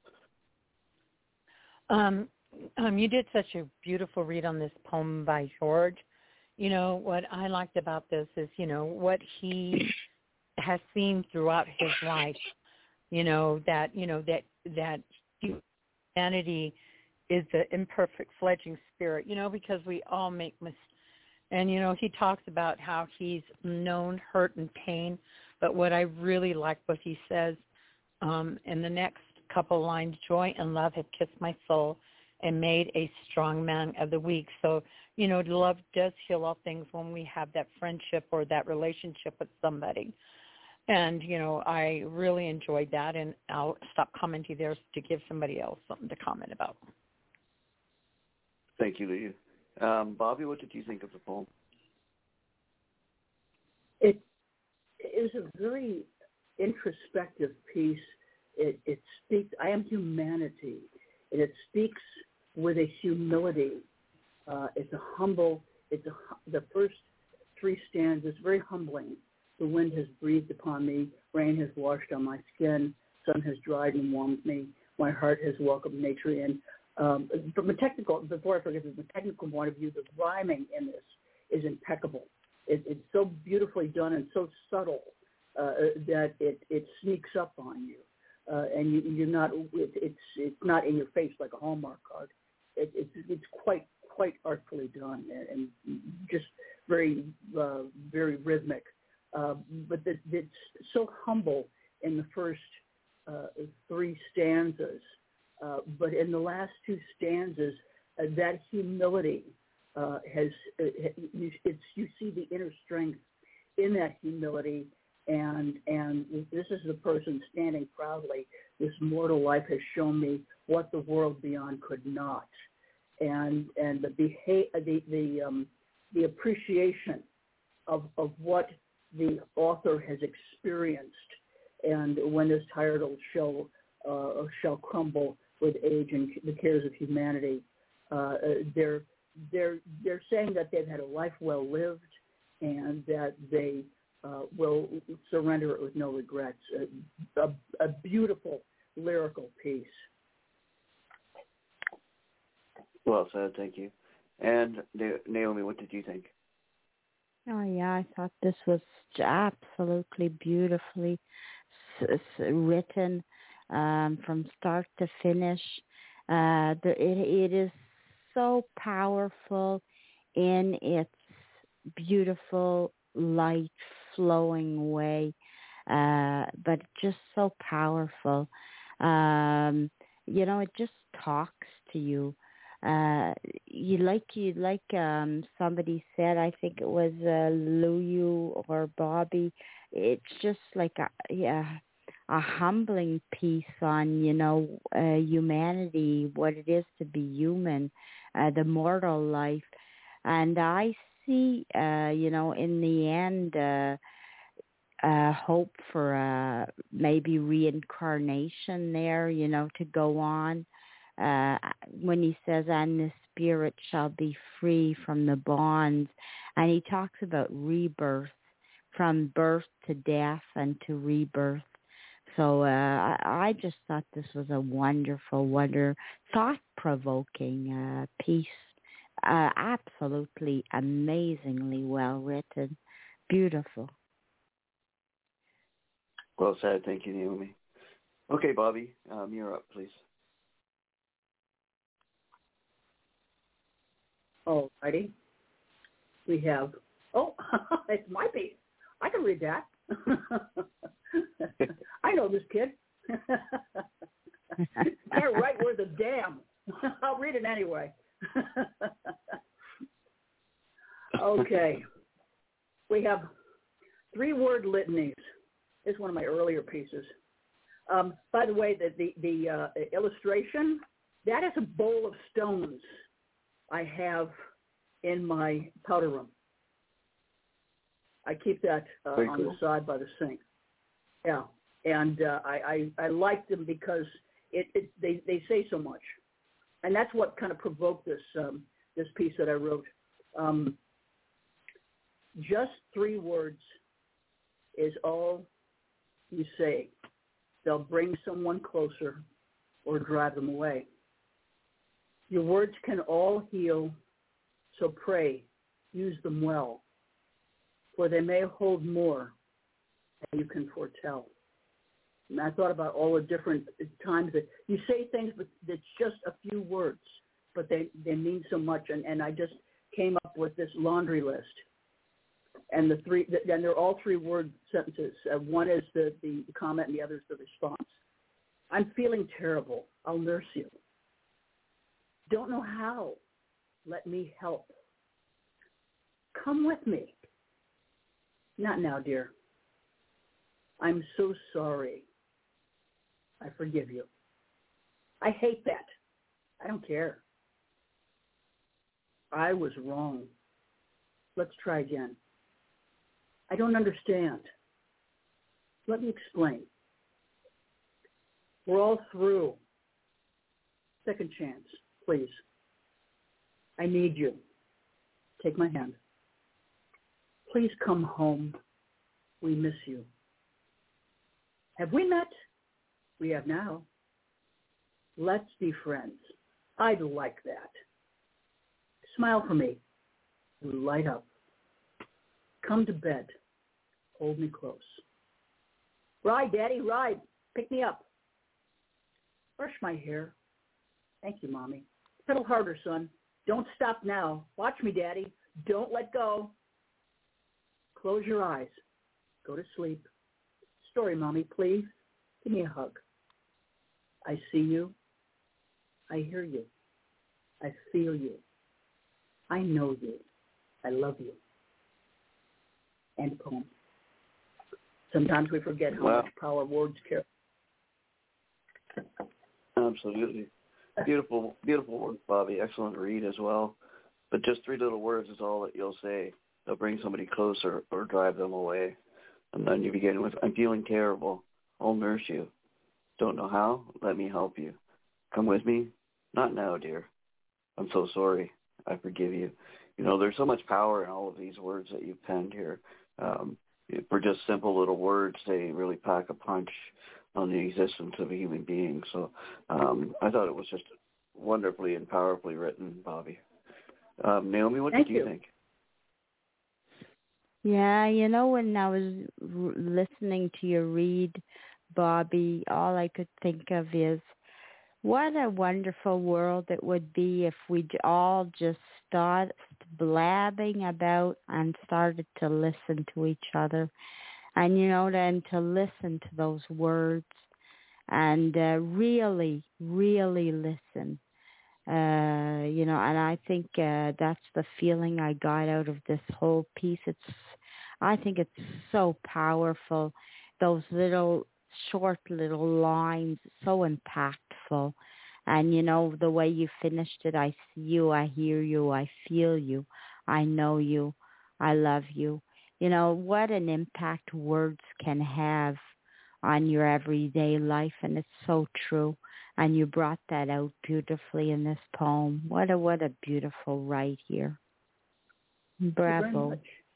You did such a beautiful read on this poem by George. You know, what I liked about this is, you know, what he has seen throughout his life, that humanity is the imperfect fledgling spirit, because we all make mistakes. And, he talks about how he's known hurt and pain. But what I really like what he says in the next couple lines, joy and love have kissed my soul and made a strong man of the weak. So, love does heal all things when we have that friendship or that relationship with somebody. And, I really enjoyed that, and I'll stop commenting there to give somebody else something to comment about. Thank you, Lee. Bobby, what did you think of the poem? It is a very introspective piece. It speaks, I am humanity, and it speaks with a humility. It's the first three stanzas, very humbling. The wind has breathed upon me, rain has washed on my skin, sun has dried and warmed me, my heart has welcomed nature in. From a technical, before I forget, from a technical point of view, the rhyming in this is impeccable. It's so beautifully done and so subtle that it sneaks up on you, and you're not. It's not in your face like a Hallmark card. It's quite artfully done and just very very rhythmic. But it's so humble in the first three stanzas. But in the last two stanzas, that humility you see the inner strength in that humility, and this is the person standing proudly. This mortal life has shown me what the world beyond could not, and the appreciation of what the author has experienced, and when this tired old shell shall crumble with age and the cares of humanity. They're saying that they've had a life well lived, and that they will surrender it with no regrets. A beautiful lyrical piece. Well said, thank you. And Naomi, what did you think? Oh yeah, I thought this was absolutely beautifully written. From start to finish. It is so powerful in its beautiful, light, flowing way, but just so powerful. It just talks to you. Somebody said, I think it was Lou or Bobby, it's just like a humbling piece on, humanity, what it is to be human, the mortal life. And I see, in the end, hope for maybe reincarnation there, to go on. When he says, and the spirit shall be free from the bonds. And he talks about rebirth, from birth to death and to rebirth. So I just thought this was a wonderful, thought-provoking piece. Absolutely amazingly well written. Beautiful. Well said. Thank you, Naomi. Okay, Bobby, you're up, please. All righty. We have, it's my piece. I can read that. I know this kid. Can't write worth a damn. I'll read it anyway. Okay. We have 3-word litanies. This is one of my earlier pieces. By the way, the illustration, that is a bowl of stones I have in my powder room. I keep that on the side by the sink. Yeah, and I like them because they say so much, and that's what kind of provoked this piece that I wrote. Just 3 words is all you say. They'll bring someone closer or drive them away. Your words can all heal, so pray, use them well, for they may hold more than you can foretell. And I thought about all the different times that you say things, but it's just a few words, but they mean so much. And I just came up with this laundry list. And they're all 3-word sentences. One is the comment, and the other is the response. I'm feeling terrible. I'll nurse you. Don't know how. Let me help. Come with me. Not now, dear. I'm so sorry. I forgive you. I hate that. I don't care. I was wrong. Let's try again. I don't understand. Let me explain. We're all through. Second chance, please. I need you. Take my hand. Please come home. We miss you. Have we met? We have now. Let's be friends. I'd like that. Smile for me. Light up. Come to bed. Hold me close. Ride, Daddy, ride. Pick me up. Brush my hair. Thank you, Mommy. Pedal harder, son. Don't stop now. Watch me, Daddy. Don't let go. Close your eyes. Go to sleep. Story, Mommy, please. Give me a hug. I see you. I hear you. I feel you. I know you. I love you. End poem. Sometimes we forget how much power words carry. Absolutely. Beautiful, beautiful work, Bobby. Excellent read as well. But just 3 little words is all that you'll say. They'll bring somebody closer or drive them away. And then you begin with, I'm feeling terrible. I'll nurse you. Don't know how? Let me help you. Come with me? Not now, dear. I'm so sorry. I forgive you. You know, there's so much power in all of these words that you've penned here. For just simple little words, they really pack a punch on the existence of a human being. So I thought it was just wonderfully and powerfully written, Bobby. Naomi, what did you think? Yeah, you know, when I was listening to your read, Bobby, all I could think of is what a wonderful world it would be if we all just started blabbing about and started to listen to each other. And, you know, then to listen to those words and really, really listen. You know, and I think that's the feeling I got out of this whole piece. I think it's so powerful. Those short little lines, so impactful. And, you know, the way you finished it, I see you, I hear you, I feel you, I know you, I love you. You know, what an impact words can have on your everyday life, and it's so true. And you brought that out beautifully in this poem. What a beautiful write here. Bravo.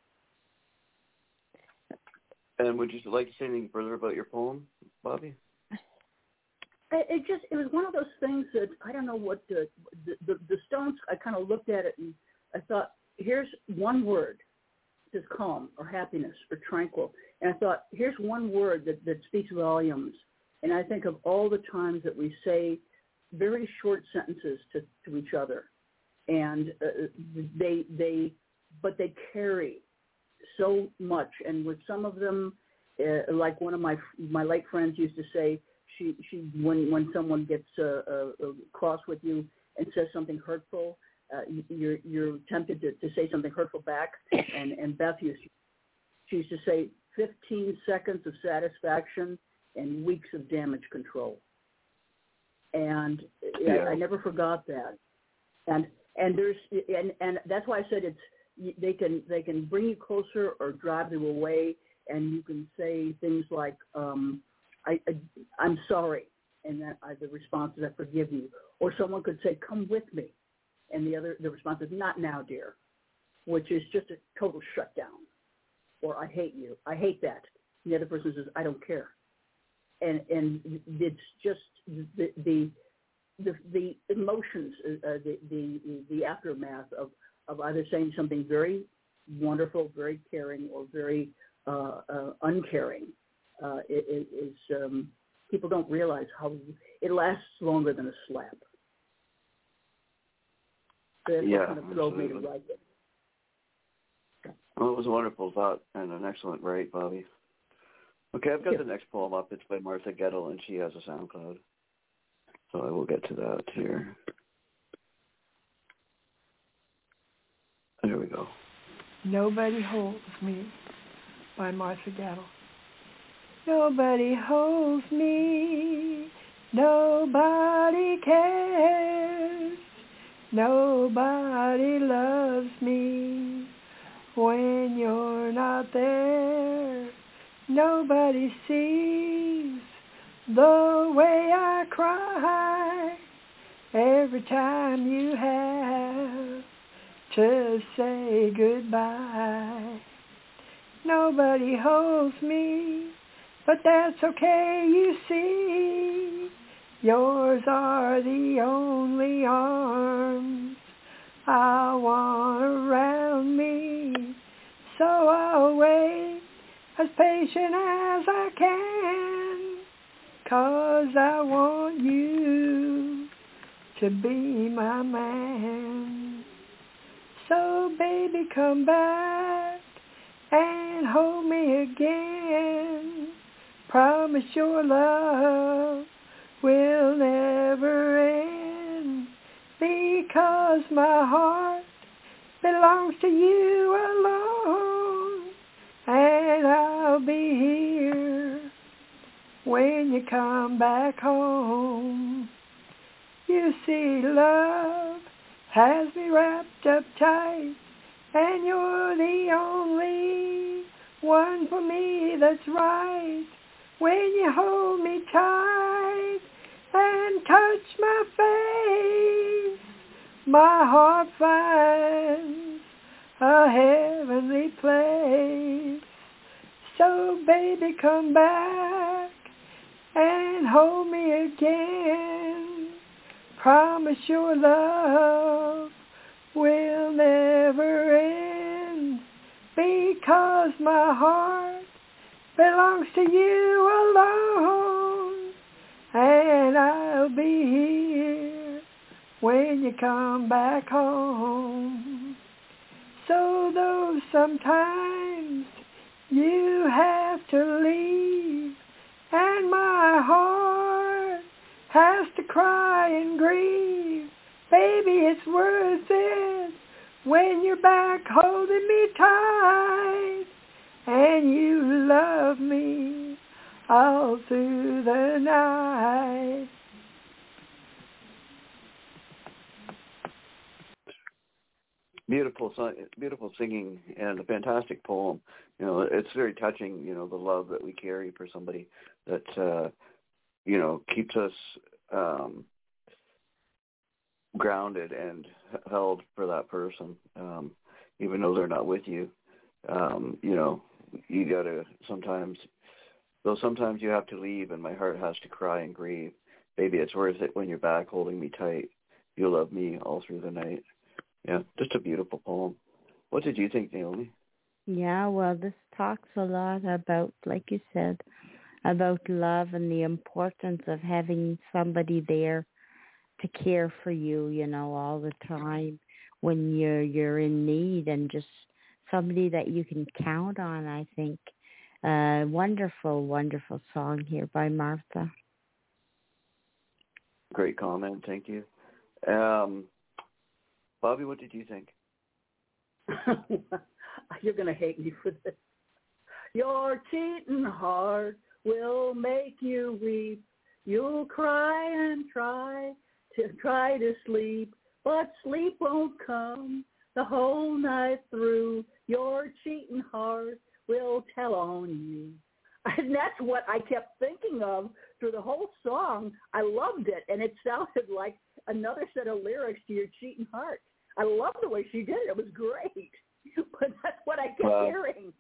And would you like to say anything further about your poem, Bobby? It was one of those things that I don't know what the Stones. I kind of looked at it and I thought, here's one word, it says calm or happiness or tranquil, and I thought, here's one word that speaks volumes. And I think of all the times that we say very short sentences to each other, and they carry so much. And with some of them, like one of my late friends used to say, she when someone gets cross with you and says something hurtful, you're tempted to say something hurtful back. And Beth she used to say 15 seconds of satisfaction and weeks of damage control. And I never forgot that. And there's and that's why I said they can bring you closer or drive you away, and you can say things like, I'm sorry, and that the response is, I forgive you. Or someone could say, come with me, and the response is, not now, dear, which is just a total shutdown. Or I hate you. I hate that. And the other person says, I don't care. And it's just the emotions, the aftermath of either saying something very wonderful, very caring, or very uncaring. People don't realize how it lasts longer than a slap. So that's what kind of drove me to write it. Well, it was a wonderful thought and an excellent write, Bobby. Okay, I've got the next poem up. It's by Martha Gettle, and she has a SoundCloud. So I will get to that here. There we go. Nobody Holds Me by Martha Gettle. Nobody holds me, nobody cares, nobody loves me when you're not there. Nobody sees the way I cry every time you have to say goodbye. Nobody holds me, but that's okay, you see. Yours are the only arms I want around me. So I'll wait as patient as I can, 'cause I want you to be my man. So baby, come back and hold me again. Promise your love will never end, because my heart belongs to you alone, and I'll be here when you come back home. You see, love has me wrapped up tight, and you're the only one for me that's right. When you hold me tight and touch my face, my heart finds a heavenly place. So baby, come back and hold me again. Promise your love will never end, because my heart belongs to you alone, and I'll be here when you come back home. So though sometimes you have to leave, and my heart has to cry and grieve, baby, it's worth it when you're back holding me tight, and you love me all through the night. Beautiful singing, and a fantastic poem. You know, it's very touching, you know, the love that we carry for somebody that, you know, keeps us grounded and held for that person, even though they're not with you. You know, you gotta sometimes you have to leave, and my heart has to cry and grieve. Baby, it's worth it when you're back holding me tight. You love me all through the night. Yeah, just a beautiful poem. What did you think, Naomi? Yeah, well, this talks a lot about, like you said, about love and the importance of having somebody there to care for you, you know, all the time when you're in need, and just somebody that you can count on, I think. Wonderful, wonderful song here by Martha. Great comment, thank you. Bobby, what did you think? You're going to hate me for this. Your cheating heart will make you weep. You'll cry and try to sleep, but sleep won't come the whole night through. Your cheating heart will tell on you. And that's what I kept thinking of through the whole song. I loved it, and it sounded like another set of lyrics to Your Cheating Heart. I love the way she did it. It was great. But that's what I kept hearing.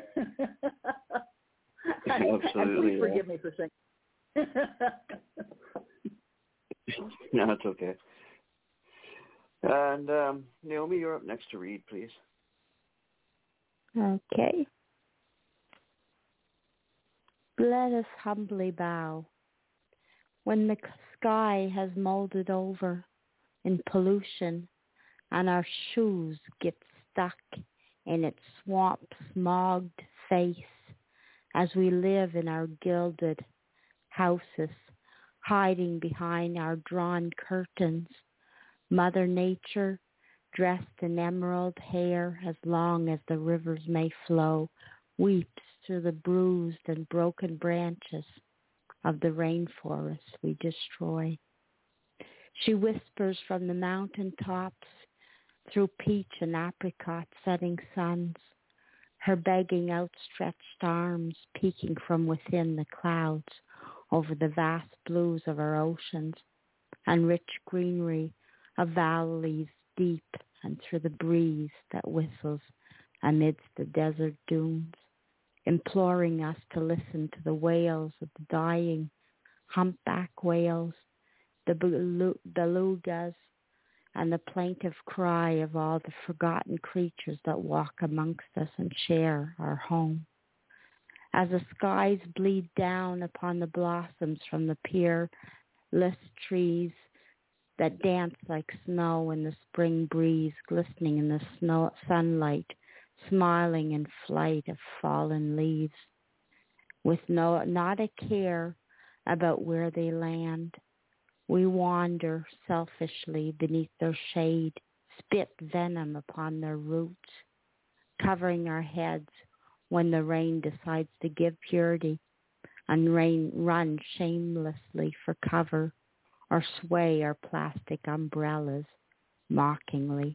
Absolutely. Please forgive me for saying. No, that's okay. And Naomi, you're up next to read, please. Okay. Let us humbly bow. When the sky has molded over in pollution and our shoes get stuck in its swamp-smogged face as we live in our gilded houses, hiding behind our drawn curtains, Mother Nature, dressed in emerald hair as long as the rivers may flow, weeps through the bruised and broken branches of the rainforest we destroy. She whispers from the mountain tops through peach and apricot setting suns, her begging outstretched arms peeking from within the clouds over the vast blues of our oceans and rich greenery of valleys deep and through the breeze that whistles amidst the desert dunes, imploring us to listen to the wails of the dying humpback whales, the belugas, and the plaintive cry of all the forgotten creatures that walk amongst us and share our home. As the skies bleed down upon the blossoms from the peerless trees that dance like snow in the spring breeze, glistening in the sunlight, smiling in flight of fallen leaves, with not a care about where they land. We wander selfishly beneath their shade, spit venom upon their roots, covering our heads when the rain decides to give purity, and run shamelessly for cover, or sway our plastic umbrellas mockingly.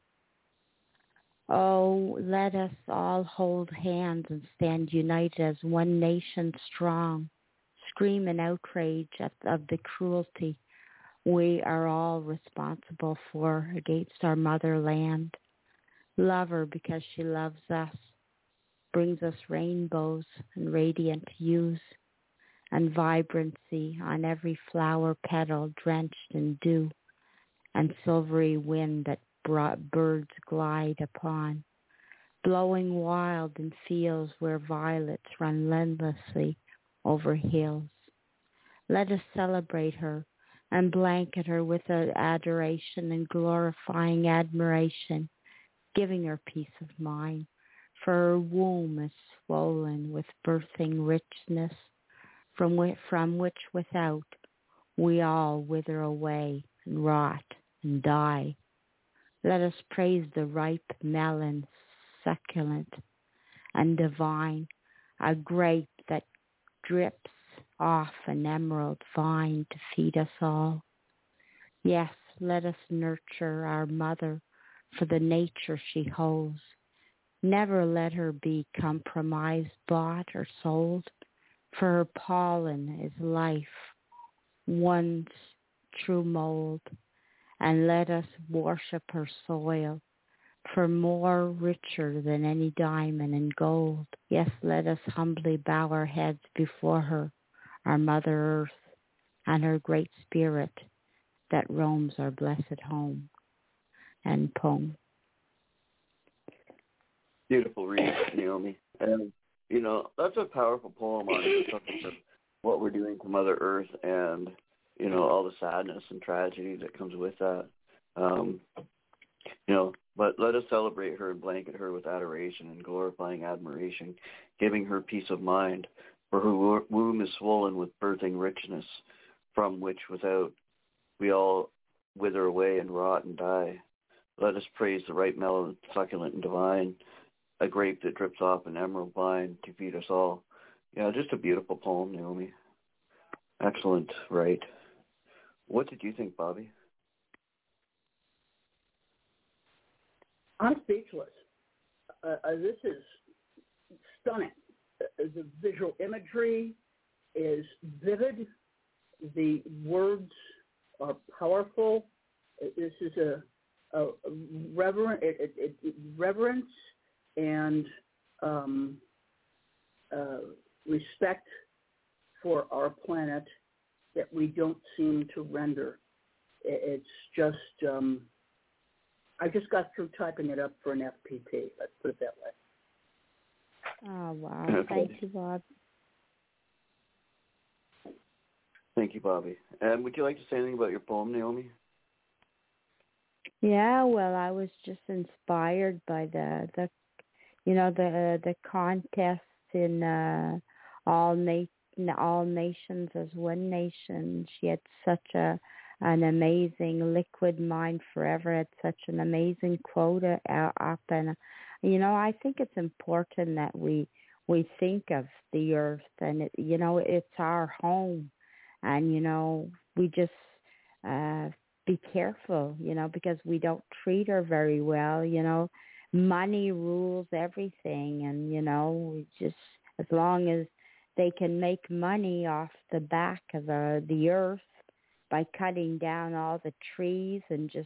Oh, let us all hold hands and stand united as one nation strong, scream in outrage of the cruelty we are all responsible for against our motherland. Love her because she loves us, brings us rainbows and radiant hues and vibrancy on every flower petal drenched in dew and silvery wind that birds glide upon, blowing wild in fields where violets run endlessly over hills. Let us celebrate her and blanket her with adoration and glorifying admiration, giving her peace of mind, for her womb is swollen with birthing richness, from which without we all wither away and rot and die. Let us praise the ripe melon, succulent and divine, a grape that drips off an emerald vine to feed us all. Yes, let us nurture our mother for the nature she holds. Never let her be compromised, bought, or sold, for her pollen is life, one's true mold. And let us worship her soil, for more richer than any diamond and gold. Yes, let us humbly bow our heads before her, our Mother Earth, and her great spirit that roams our blessed home. And poem. Beautiful read, Naomi. And, that's a powerful poem on what we're doing to Mother Earth and, all the sadness and tragedy that comes with that. But let us celebrate her and blanket her with adoration and glorifying admiration, giving her peace of mind, for her womb is swollen with birthing richness, from which without we all wither away and rot and die. Let us praise the ripe melon, succulent and divine, a grape that drips off an emerald vine to feed us all. Yeah, just a beautiful poem, Naomi. Excellent, right? What did you think, Bobby? I'm speechless. This is stunning. The visual imagery is vivid. The words are powerful. This is a reverence and respect for our planet that we don't seem to render. It's just, I just got through typing it up for an FPP, let's put it that way. Oh, wow. Okay. Thank you, Bob. Thank you, Bobby. And would you like to say anything about your poem, Naomi? Yeah, well, I was just inspired by the contest in all nations as one nation. She had such an amazing liquid mind forever. Had such an amazing quota up, and I think it's important that we think of the earth, and it's our home, and we just be careful, because we don't treat her very well. Money rules everything, and we just, as long as they can make money off the back of the earth by cutting down all the trees and just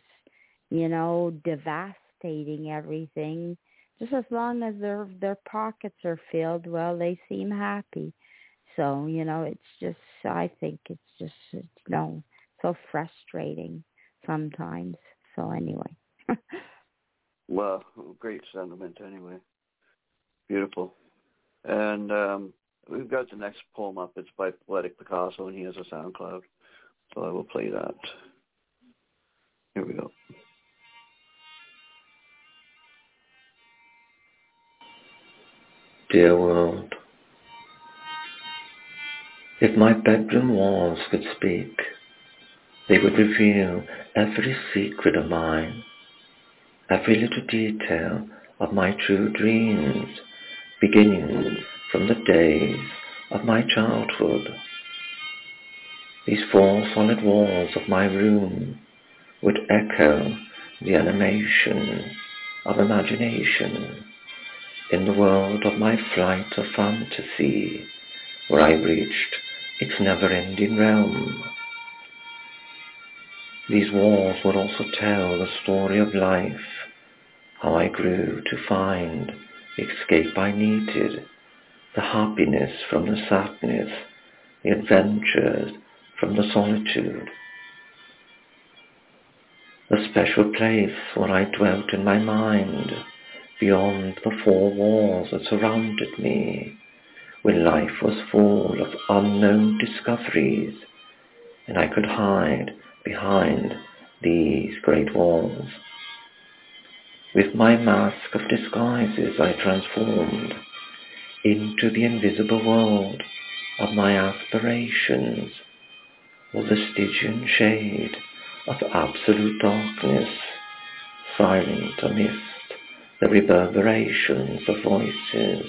devastating everything, just as long as their pockets are filled, well, they seem happy. So it's just, I think it's just so frustrating sometimes. So anyway. Well, great sentiment anyway. Beautiful. And we've got the next poem up. It's by Poetic Picasso, and he has a SoundCloud. So I will play that. Here we go. Dear world, if my bedroom walls could speak, they would reveal every secret of mine, every little detail of my true dreams, beginning from the days of my childhood. These 4 solid walls of my room would echo the animation of imagination in the world of my flight of fantasy, where I reached its never-ending realm. These walls would also tell the story of life, how I grew to find the escape I needed, the happiness from the sadness, the adventures from the solitude. The special place where I dwelt in my mind, beyond the 4 walls that surrounded me, when life was full of unknown discoveries, and I could hide behind these great walls. With my mask of disguises I transformed into the invisible world of my aspirations, or the Stygian shade of absolute darkness, silent amidst the reverberations of voices.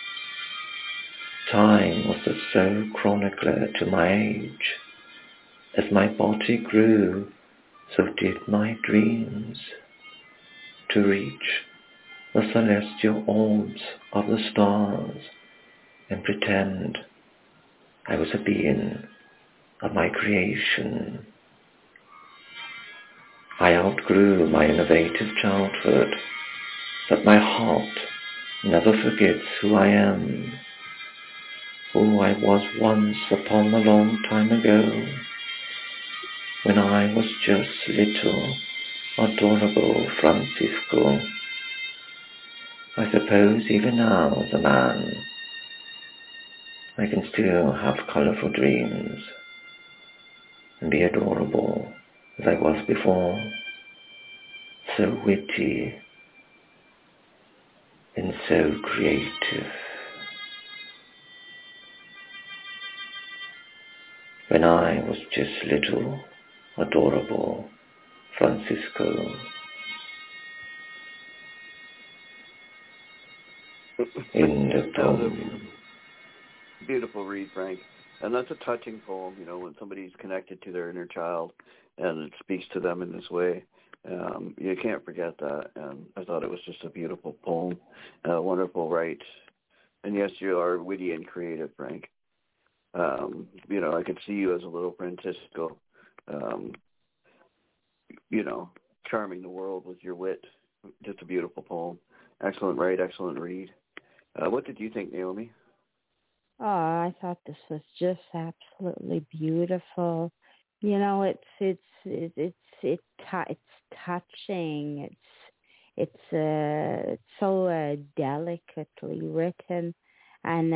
Time was the sole chronicler to my age. As my body grew, so did my dreams. To reach the celestial orbs of the stars and pretend I was a being of my creation. I outgrew my innovative childhood, but my heart never forgets who I am, who I was once upon a long time ago, when I was just little, adorable Francisco. I suppose even now as a man, I can still have colorful dreams and be adorable as I was before, so witty and so creative. When I was just little, adorable Francisco. In the poem. Beautiful read, Frank. And that's a touching poem, when somebody's connected to their inner child and it speaks to them in this way. You can't forget that, and I thought it was just a beautiful poem, wonderful write. And yes, you are witty and creative, Frank. I could see you as a little Francisco, charming the world with your wit. Just a beautiful poem. Excellent write, excellent read. What did you think, Naomi? Oh, I thought this was just absolutely beautiful. It's touching. It's so delicately written, and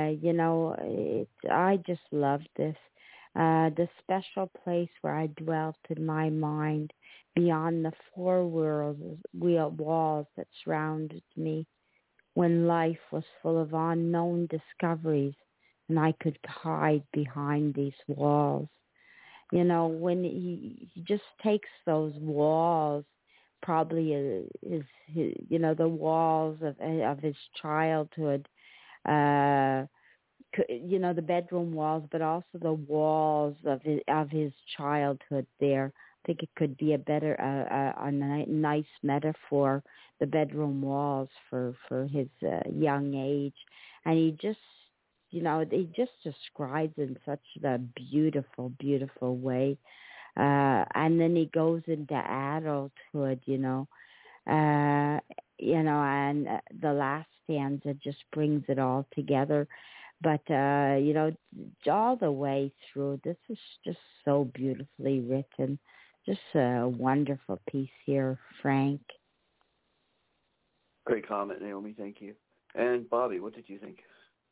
I just loved this. The special place where I dwelt in my mind, beyond the four walls that surrounded me, when life was full of unknown discoveries, and I could hide behind these walls. When he just takes those walls, probably the walls of his childhood, the bedroom walls, but also the walls of his childhood there. I think it could be a nice metaphor, the bedroom walls for his young age. And he just describes in such a beautiful, beautiful way. And then he goes into adulthood, and the last stanza just brings it all together. But, all the way through, this is just so beautifully written. Just a wonderful piece here, Frank. Great comment, Naomi. Thank you. And Bobby, what did you think?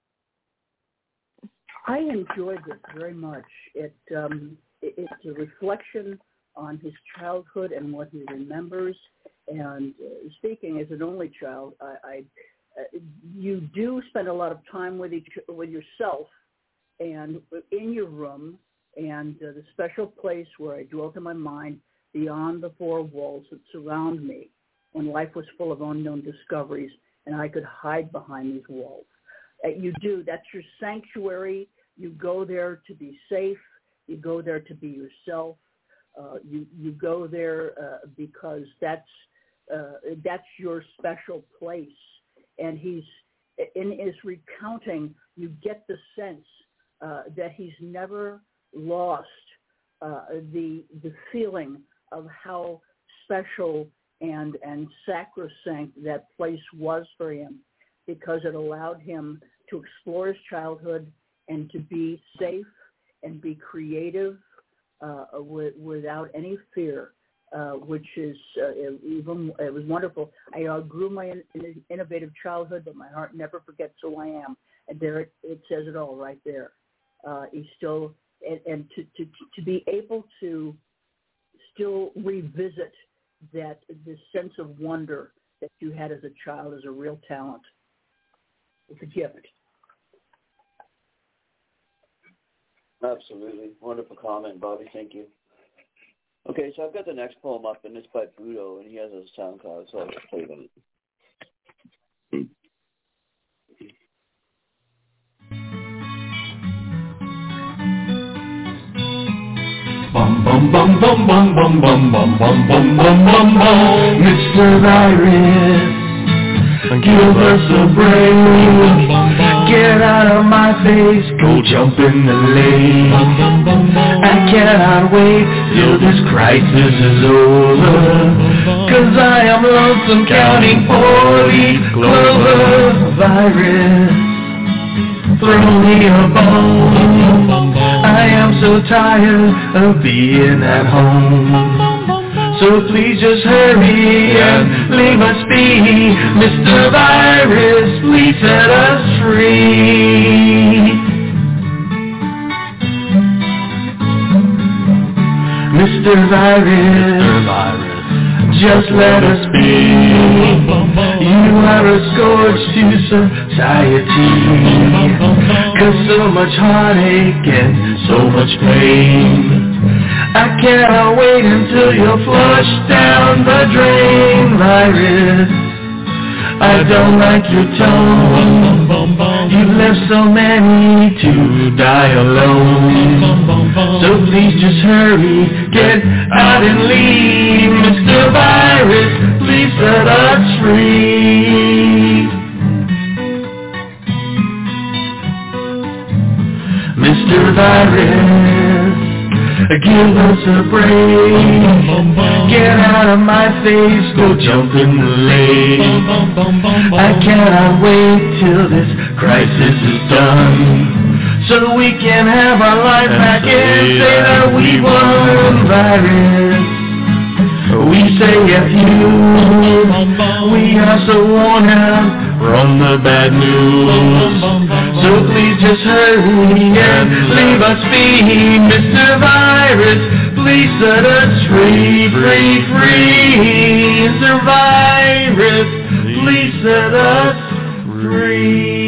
I enjoyed this very much. It's a reflection on his childhood and what he remembers. And speaking as an only child, you do spend a lot of time with yourself and in your room, and the special place where I dwelt in my mind beyond the four walls that surround me, when life was full of unknown discoveries and I could hide behind these walls. You do. That's your sanctuary. You go there to be safe. You go there to be yourself. You go there because that's your special place. And he's in his recounting, you get the sense that he's never lost the feeling of how special and sacrosanct that place was for him, because it allowed him to explore his childhood and to be safe and be creative without any fear, which is it was wonderful. I grew my innovative childhood, but my heart never forgets who I am. And there it says it all right there. He's still, and to be able to still revisit that this sense of wonder that you had as a child is a real talent. It's a gift. Absolutely. Wonderful comment, Bobby. Thank you. Okay, so I've got the next poem up, and it's by Budo, and he has a SoundCloud, so I'll just play them. Bum bum bum bum bum bum bum bum bum bum bum bum bum. Mr. Virus, give us a break. Get out of my face, go jump in the lake. I cannot wait till this crisis is over, 'cause I am lonesome counting 4-leaf clover. Virus, throw me a bone. I am so tired of being at home. So please just hurry and leave us be. Mr. Virus, please set us free. Mr. Virus, just let us be. You are a scourge to society, 'cause so much heartache and so much pain. I cannot wait until you're flushed down the drain. Virus, I don't like your tone. You've left so many to die alone. So please just hurry, get out and leave. Mr. Virus, please set us free. Mr. Virus, give us a break. Get out of my face, go jump in the lake. I cannot wait till this crisis is done, so we can have our life back and say that we won. Virus, we say F you. We also won't have from the bad news, so please just hurry and leave us be. Mr. Virus, please set us free, free, free. Mr. Virus, please set us free.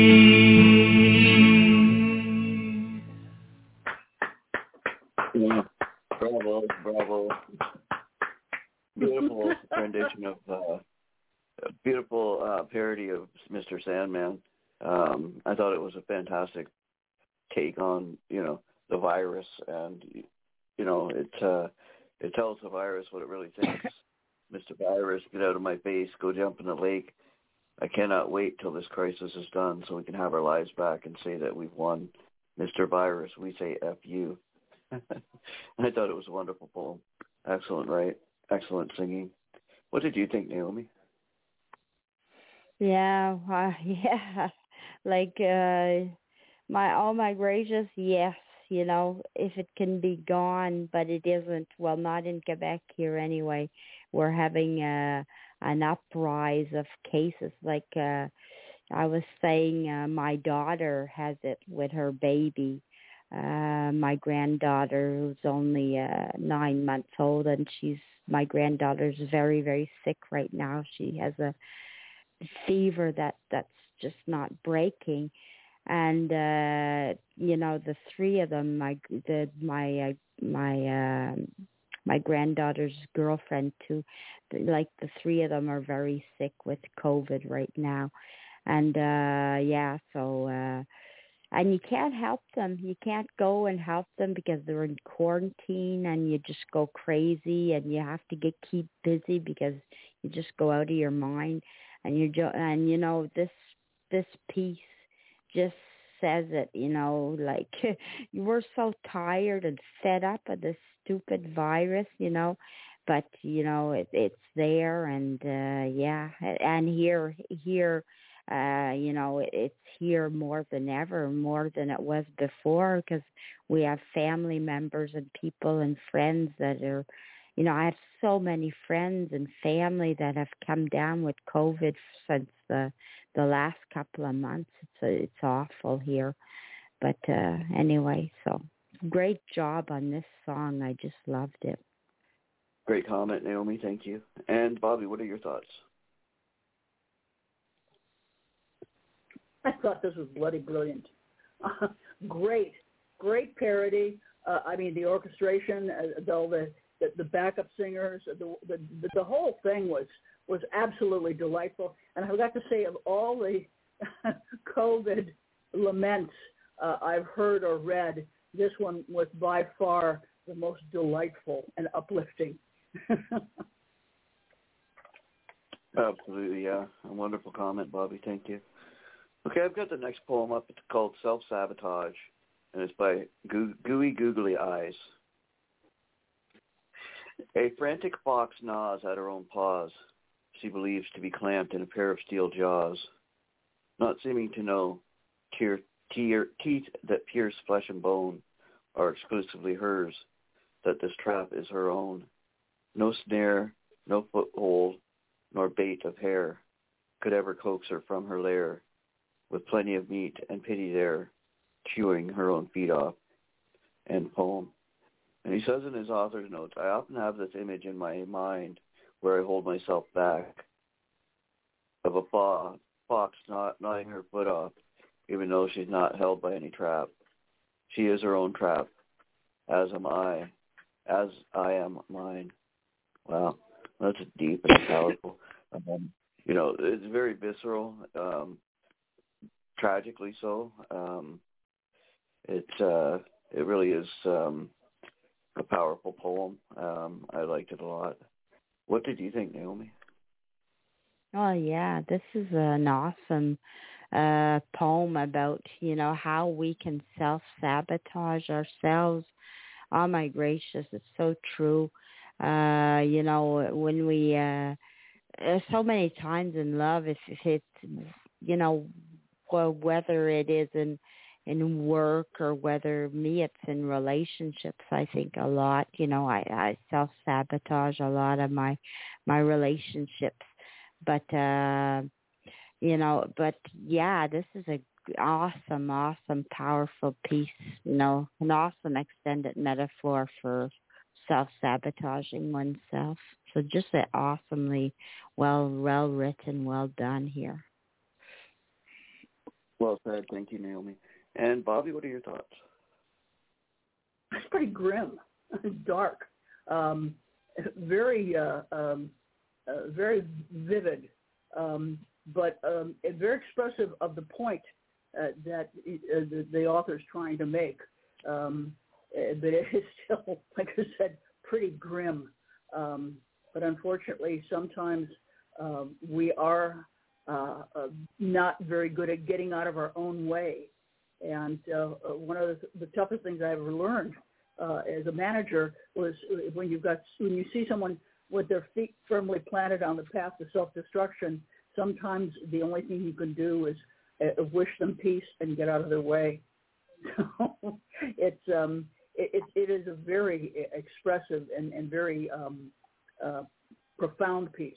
Yeah. Bravo, bravo. Beautiful rendition of a beautiful parody of Mr. Sandman. I thought it was a fantastic take on, the virus, and, it tells the virus what it really thinks. Mr. Virus, get out of my face, go jump in the lake. I cannot wait till this crisis is done so we can have our lives back and say that we've won. Mr. Virus, we say F you. I thought it was a wonderful poem. Excellent, right? Excellent singing. What did you think, Naomi? Yeah, like my gracious, yes, if it can be gone, but it isn't. Well, not in Quebec here anyway. We're having an uprise of cases. Like I was saying, my daughter has it with her baby. My granddaughter, who's only 9 months old, and my granddaughter's very, very sick right now. She has a fever that's just not breaking, and the three of them, my granddaughter's girlfriend too, like the three of them are very sick with COVID right now, and and you can't help them. You can't go and help them because they're in quarantine, and you just go crazy, and you have to keep busy because you just go out of your mind. And this piece just says it, like we're so tired and fed up of this stupid virus, but it's there, and and here it's here more than ever, more than it was before, because we have family members and people and friends that are, I have so many friends and family that have come down with COVID since the last couple of months. It's awful here. But anyway, so great job on this song. I just loved it. Great comment, Naomi. Thank you. And Bobby, what are your thoughts? I thought this was bloody brilliant. Great parody. The orchestration, the backup singers, the whole thing was absolutely delightful. And I got to say, of all the COVID laments I've heard or read, this one was by far the most delightful and uplifting. Absolutely, yeah. A wonderful comment, Bobby. Thank you. Okay, I've got the next poem up. It's called Self-Sabotage, and it's by Gooey Googly Eyes. A frantic fox gnaws at her own paws, she believes to be clamped in a pair of steel jaws, not seeming to know teeth that pierce flesh and bone are exclusively hers, that this trap is her own. No snare, no foothold, nor bait of hair could ever coax her from her lair, with plenty of meat and pity there, chewing her own feet off. End poem. And he says in his author's notes, I often have this image in my mind where I hold myself back of a fox gnawing her foot off, even though she's not held by any trap. She is her own trap, as am I am mine. Wow, that's deep and powerful. It's very visceral, tragically so. It really is a powerful poem. I liked it a lot. What did you think, Naomi? Oh yeah, this is an awesome poem about, how we can self-sabotage ourselves. Oh my gracious, it's so true. When we so many times in love, if it's, well, whether it is in work or whether it's in relationships, I think a lot, I self-sabotage a lot of my relationships. But, but yeah, this is a awesome, powerful piece, an awesome extended metaphor for self-sabotaging oneself. So just awesomely well written, well done here. Well said. Thank you, Naomi. And Bobby, what are your thoughts? It's pretty grim, dark, very vivid, but very expressive of the point that the author's trying to make. But it is still, like I said, pretty grim. But unfortunately, sometimes we are not very good at getting out of our own way. And one of the toughest things I ever learned as a manager was when you see someone with their feet firmly planted on the path to self-destruction, sometimes the only thing you can do is wish them peace and get out of their way. So it is a very expressive and very profound piece.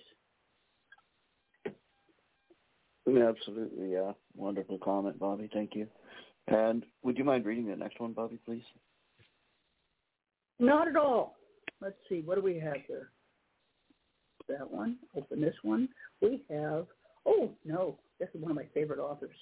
Absolutely, yeah. Wonderful comment, Bobby. Thank you. And would you mind reading the next one, Bobby, please? Not at all. Let's see. What do we have there? That one. Open this one. We have, this is one of my favorite authors.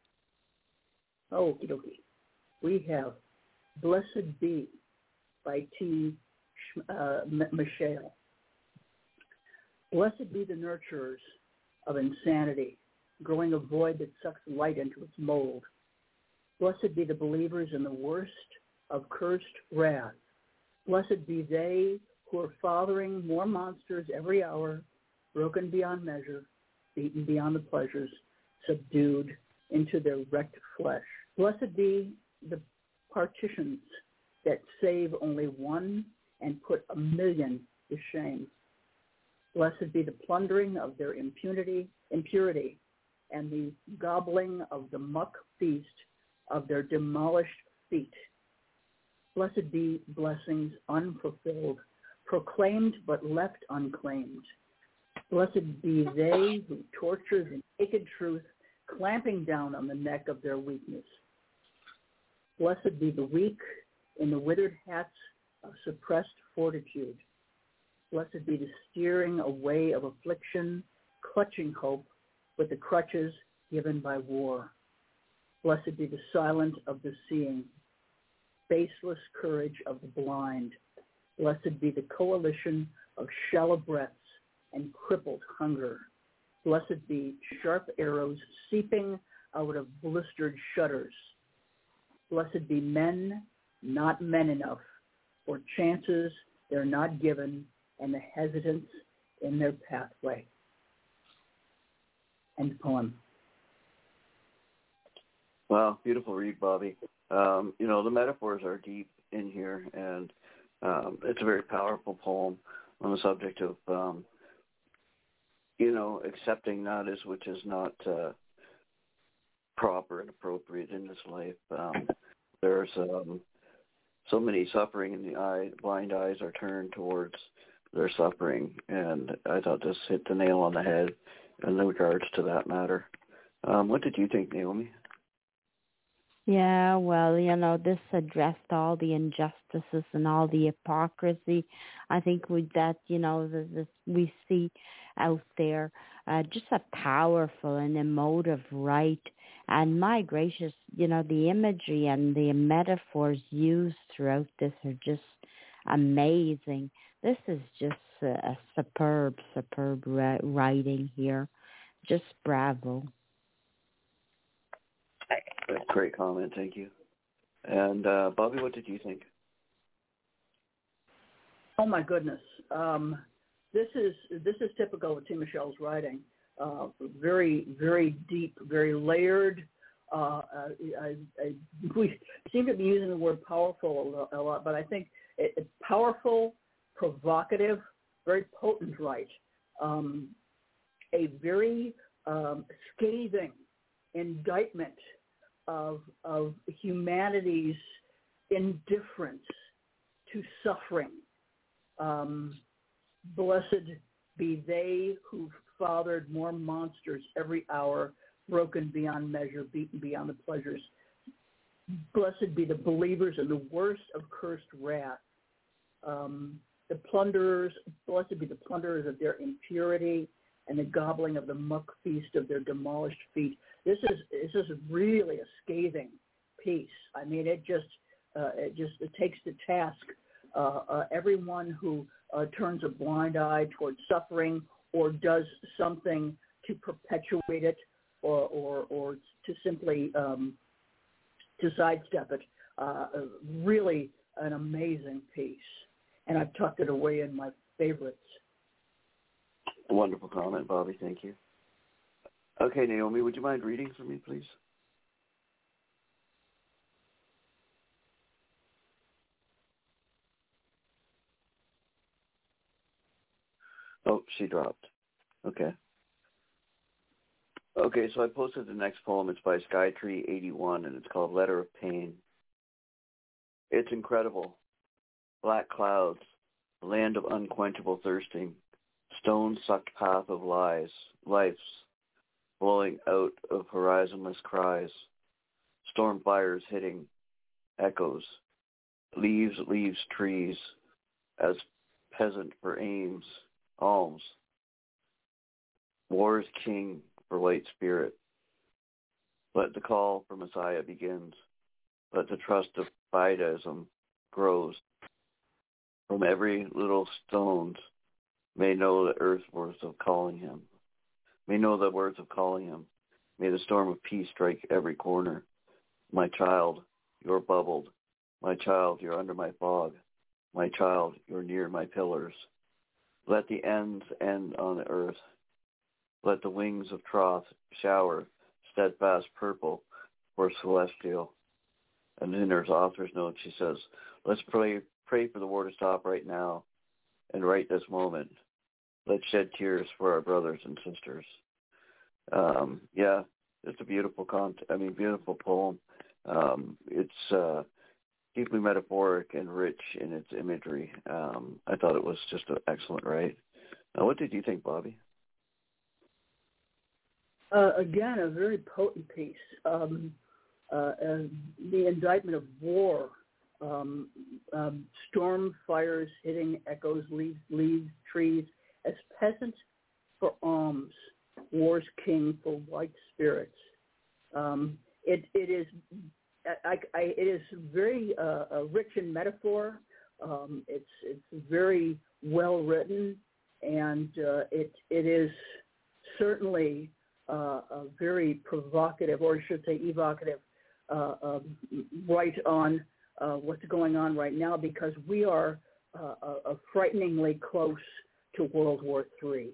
Okie dokie. We have Blessed Be by T. Michelle. Blessed be the nurturers of insanity, growing a void that sucks light into its mold. Blessed be the believers in the worst of cursed wrath. Blessed be they who are fathering more monsters every hour, broken beyond measure, beaten beyond the pleasures, subdued into their wrecked flesh. Blessed be the partitions that save only one and put 1,000,000 to shame. Blessed be the plundering of their impurity, and the gobbling of the muck feast of their demolished feet. Blessed be blessings unfulfilled, proclaimed but left unclaimed. Blessed be they who torture the naked truth, clamping down on the neck of their weakness. Blessed be the weak in the withered hats of suppressed fortitude. Blessed be the steering away of affliction, clutching hope with the crutches given by war. Blessed be the silence of the seeing, faceless courage of the blind. Blessed be the coalition of shallow breaths and crippled hunger. Blessed be sharp arrows seeping out of blistered shutters. Blessed be men not men enough, for chances they're not given and the hesitance in their pathway. End poem. Wow, beautiful read, Bobby. The metaphors are deep in here, and it's a very powerful poem on the subject of, accepting that which is not proper and appropriate in this life. There's so many suffering in the eye, blind eyes are turned towards their suffering, and I thought this hit the nail on the head in regards to that matter. What did you think, Naomi? Yeah, well, this addressed all the injustices and all the hypocrisy. I think with that, we see out there just a powerful and emotive right. And my gracious, the imagery and the metaphors used throughout this are just amazing. This is just a superb writing here. Just bravo. Great comment, thank you. And Bobby, what did you think? Oh my goodness, this is typical of T. Michelle's writing. Very, very deep, very layered. We seem to be using the word powerful a lot, but I think it's powerful, provocative, very potent, right? A very scathing indictment of humanity's indifference to suffering. Blessed be they who fathered more monsters every hour, broken beyond measure, beaten beyond the pleasures. Blessed be the believers in the worst of cursed wrath. The plunderers, blessed be the plunderers of their impurity and the gobbling of the muck feast of their demolished feet. This is really a scathing piece. I mean, it takes to task everyone who turns a blind eye towards suffering or does something to perpetuate it or to simply to sidestep it. Really an amazing piece. And I've tucked it away in my favorites. Wonderful comment, Bobby. Thank you. Okay, Naomi, would you mind reading for me, please? Oh, she dropped. Okay. Okay, so I posted the next poem. It's by Skytree81, and it's called Letter of Pain. It's incredible. Black clouds, a land of unquenchable thirsting, stone-sucked path of lies, life's, blowing out of horizonless cries, storm fires hitting, echoes, leaves, trees, as peasant for alms, war's king for white spirit. Let the call for Messiah begins. Let the trust of Fideism grows. From every little stones may know the earth's worth of calling him. May know the words of calling him. May the storm of peace strike every corner. My child, you're bubbled. My child, you're under my fog. My child, you're near my pillars. Let the ends end on the earth. Let the wings of troth shower steadfast purple for celestial. And in her author's note, she says, let's pray for the war to stop right now and right this moment. Let's shed tears for our brothers and sisters. Yeah, it's a beautiful beautiful poem. It's deeply metaphoric and rich in its imagery. I thought it was just an excellent write. What did you think, Bobby? Again, a very potent piece. The indictment of war, storm fires hitting echoes, leaves, trees, as peasant for alms, war's king for white spirits. It is very rich in metaphor. It's very well written, and it is certainly a very provocative, or I should say evocative, right on what's going on right now, because we are frighteningly close to World War III.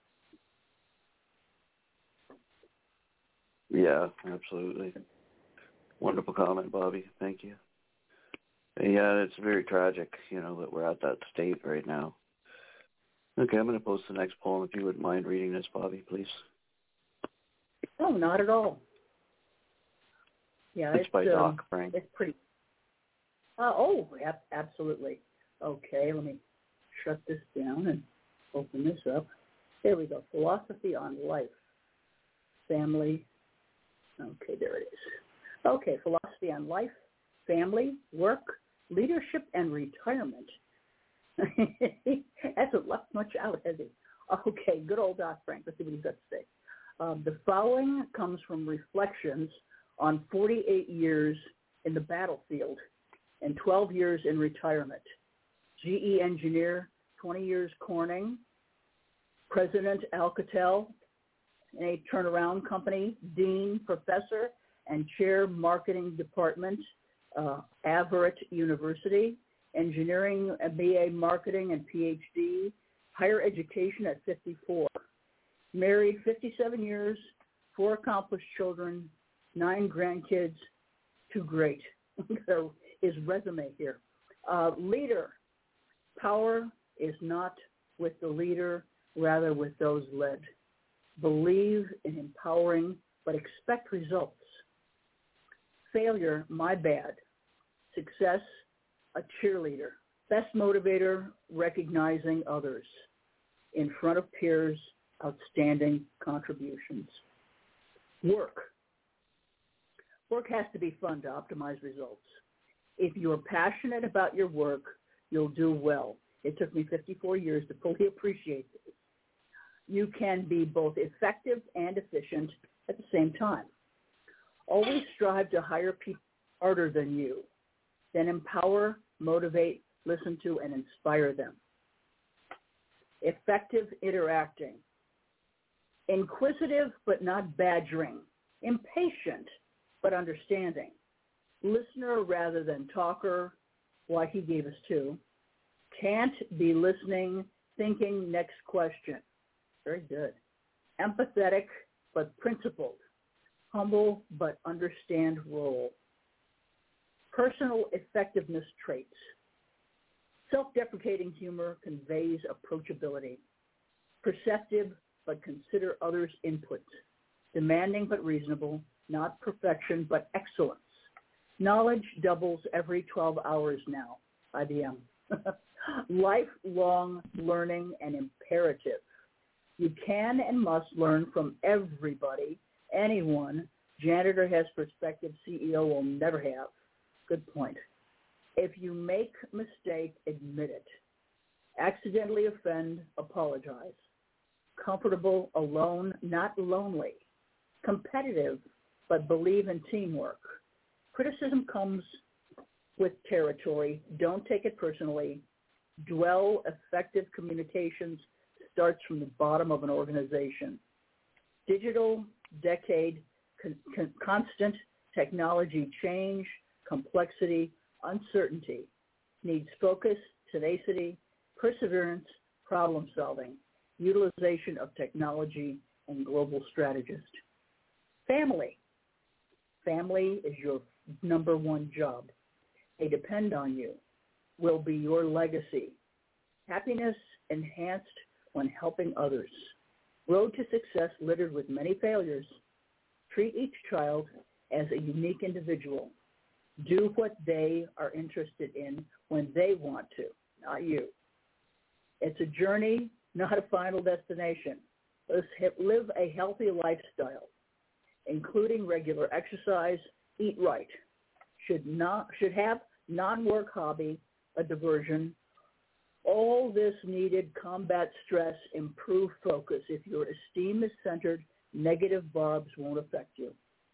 Yeah, absolutely. Wonderful comment, Bobby. Thank you. Yeah, it's very tragic, that we're at that state right now. Okay, I'm going to post the next poem. If you wouldn't mind reading this, Bobby, please. No, not at all. Yeah, it's by Doc Frank. It's pretty. Absolutely. Okay, let me shut this down and open this up. There we go. Philosophy on life, family. Okay, there it is. Okay, philosophy on life, family, work, leadership, and retirement. Hasn't left much out, has he? Okay, good old Doc Frank. Let's see what he's got to say. The following comes from reflections on 48 years in the battlefield and 12 years in retirement. GE engineer, 20 years Corning, President Alcatel, a turnaround company, dean, professor, and chair marketing department, Averett University, engineering, a BA marketing and PhD, higher education at 54. Married 57 years, 4 accomplished children, 9 grandkids, 2 great. His resume here. Leader. Power is not with the leader, rather with those led. Believe in empowering, but expect results. Failure, my bad. Success, a cheerleader. Best motivator, recognizing others. In front of peers, outstanding contributions. Work. Work has to be fun to optimize results. If you're passionate about your work, you'll do well. It took me 54 years to fully appreciate this. You can be both effective and efficient at the same time. Always strive to hire people harder than you. Then empower, motivate, listen to, and inspire them. Effective interacting. Inquisitive but not badgering. Impatient but understanding. Listener rather than talker. Why, he gave us 2. Can't be listening, thinking next question. Very good. Empathetic but principled. Humble but understand role. Personal effectiveness traits. Self-deprecating humor conveys approachability. Perceptive but consider others' input. Demanding but reasonable, not perfection but excellence. Knowledge doubles every 12 hours now, IBM. Lifelong learning and imperative. You can and must learn from everybody, anyone. Janitor has perspective, CEO will never have. Good point. If you make a mistake, admit it. Accidentally offend, apologize. Comfortable, alone, not lonely. Competitive, but believe in teamwork. Criticism comes with territory. Don't take it personally. Dwell, effective communications starts from the bottom of an organization. Digital decade, constant technology change, complexity, uncertainty, needs focus, tenacity, perseverance, problem solving, utilization of technology, and global strategist. Family. Family is your number one job. They depend on you, will be your legacy. Happiness enhanced when helping others. Road to success littered with many failures. Treat each child as a unique individual. Do what they are interested in when they want to, not you. It's a journey, not a final destination. Let's live a healthy lifestyle, including regular exercise, eat right. Should have non-work hobby, a diversion. All this needed combat stress, improve focus. If your esteem is centered, negative barbs won't affect you.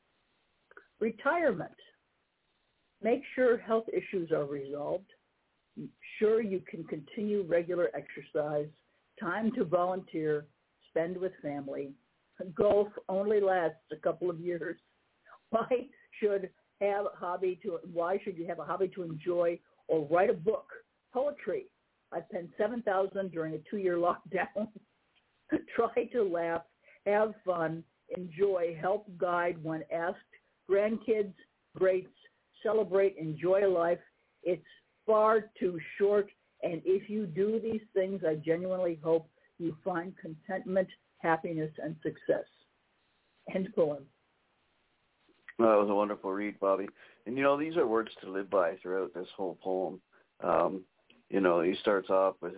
Retirement. Make sure health issues are resolved. Sure you can continue regular exercise. Time to volunteer, spend with family. Golf only lasts a couple of years. Why should you have a hobby to enjoy or write a book? Poetry. I penned 7,000 during a 2-year lockdown. Try to laugh, have fun, enjoy, help guide when asked. Grandkids, greats, celebrate, enjoy life. It's far too short, and if you do these things, I genuinely hope you find contentment, happiness, and success. End poem. Well, that was a wonderful read, Bobby. And, these are words to live by throughout this whole poem. He starts off with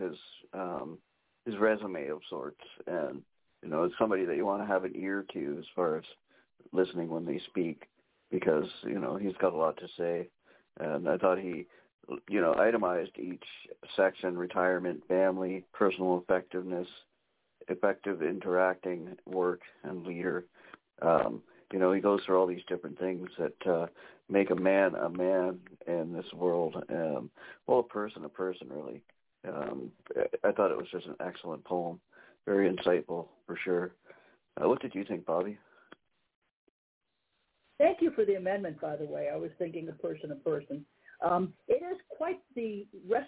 his resume of sorts, and, it's somebody that you want to have an ear to as far as listening when they speak, because, he's got a lot to say. And I thought he, itemized each section: retirement, family, personal effectiveness, effective interacting, work, and leader. He goes through all these different things that make a man in this world. A person, really. I thought it was just an excellent poem. Very insightful, for sure. What did you think, Bobby? Thank you for the amendment, by the way. I was thinking a person. It is quite the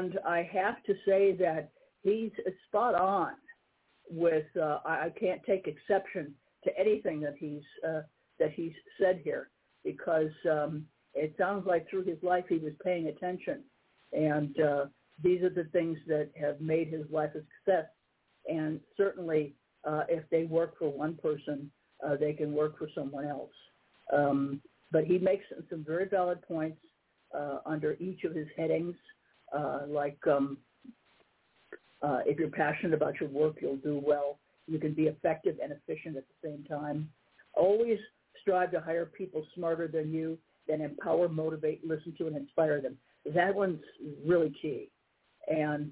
And I have to say that he's spot on with, I can't take exception to anything that he's said here, because it sounds like through his life he was paying attention. And these are the things that have made his life a success. And certainly if they work for one person, they can work for someone else. But he makes some very valid points under each of his headings, like if you're passionate about your work, you'll do well. You can be effective and efficient at the same time. Always strive to hire people smarter than you, then empower, motivate, listen to, and inspire them. That one's really key. And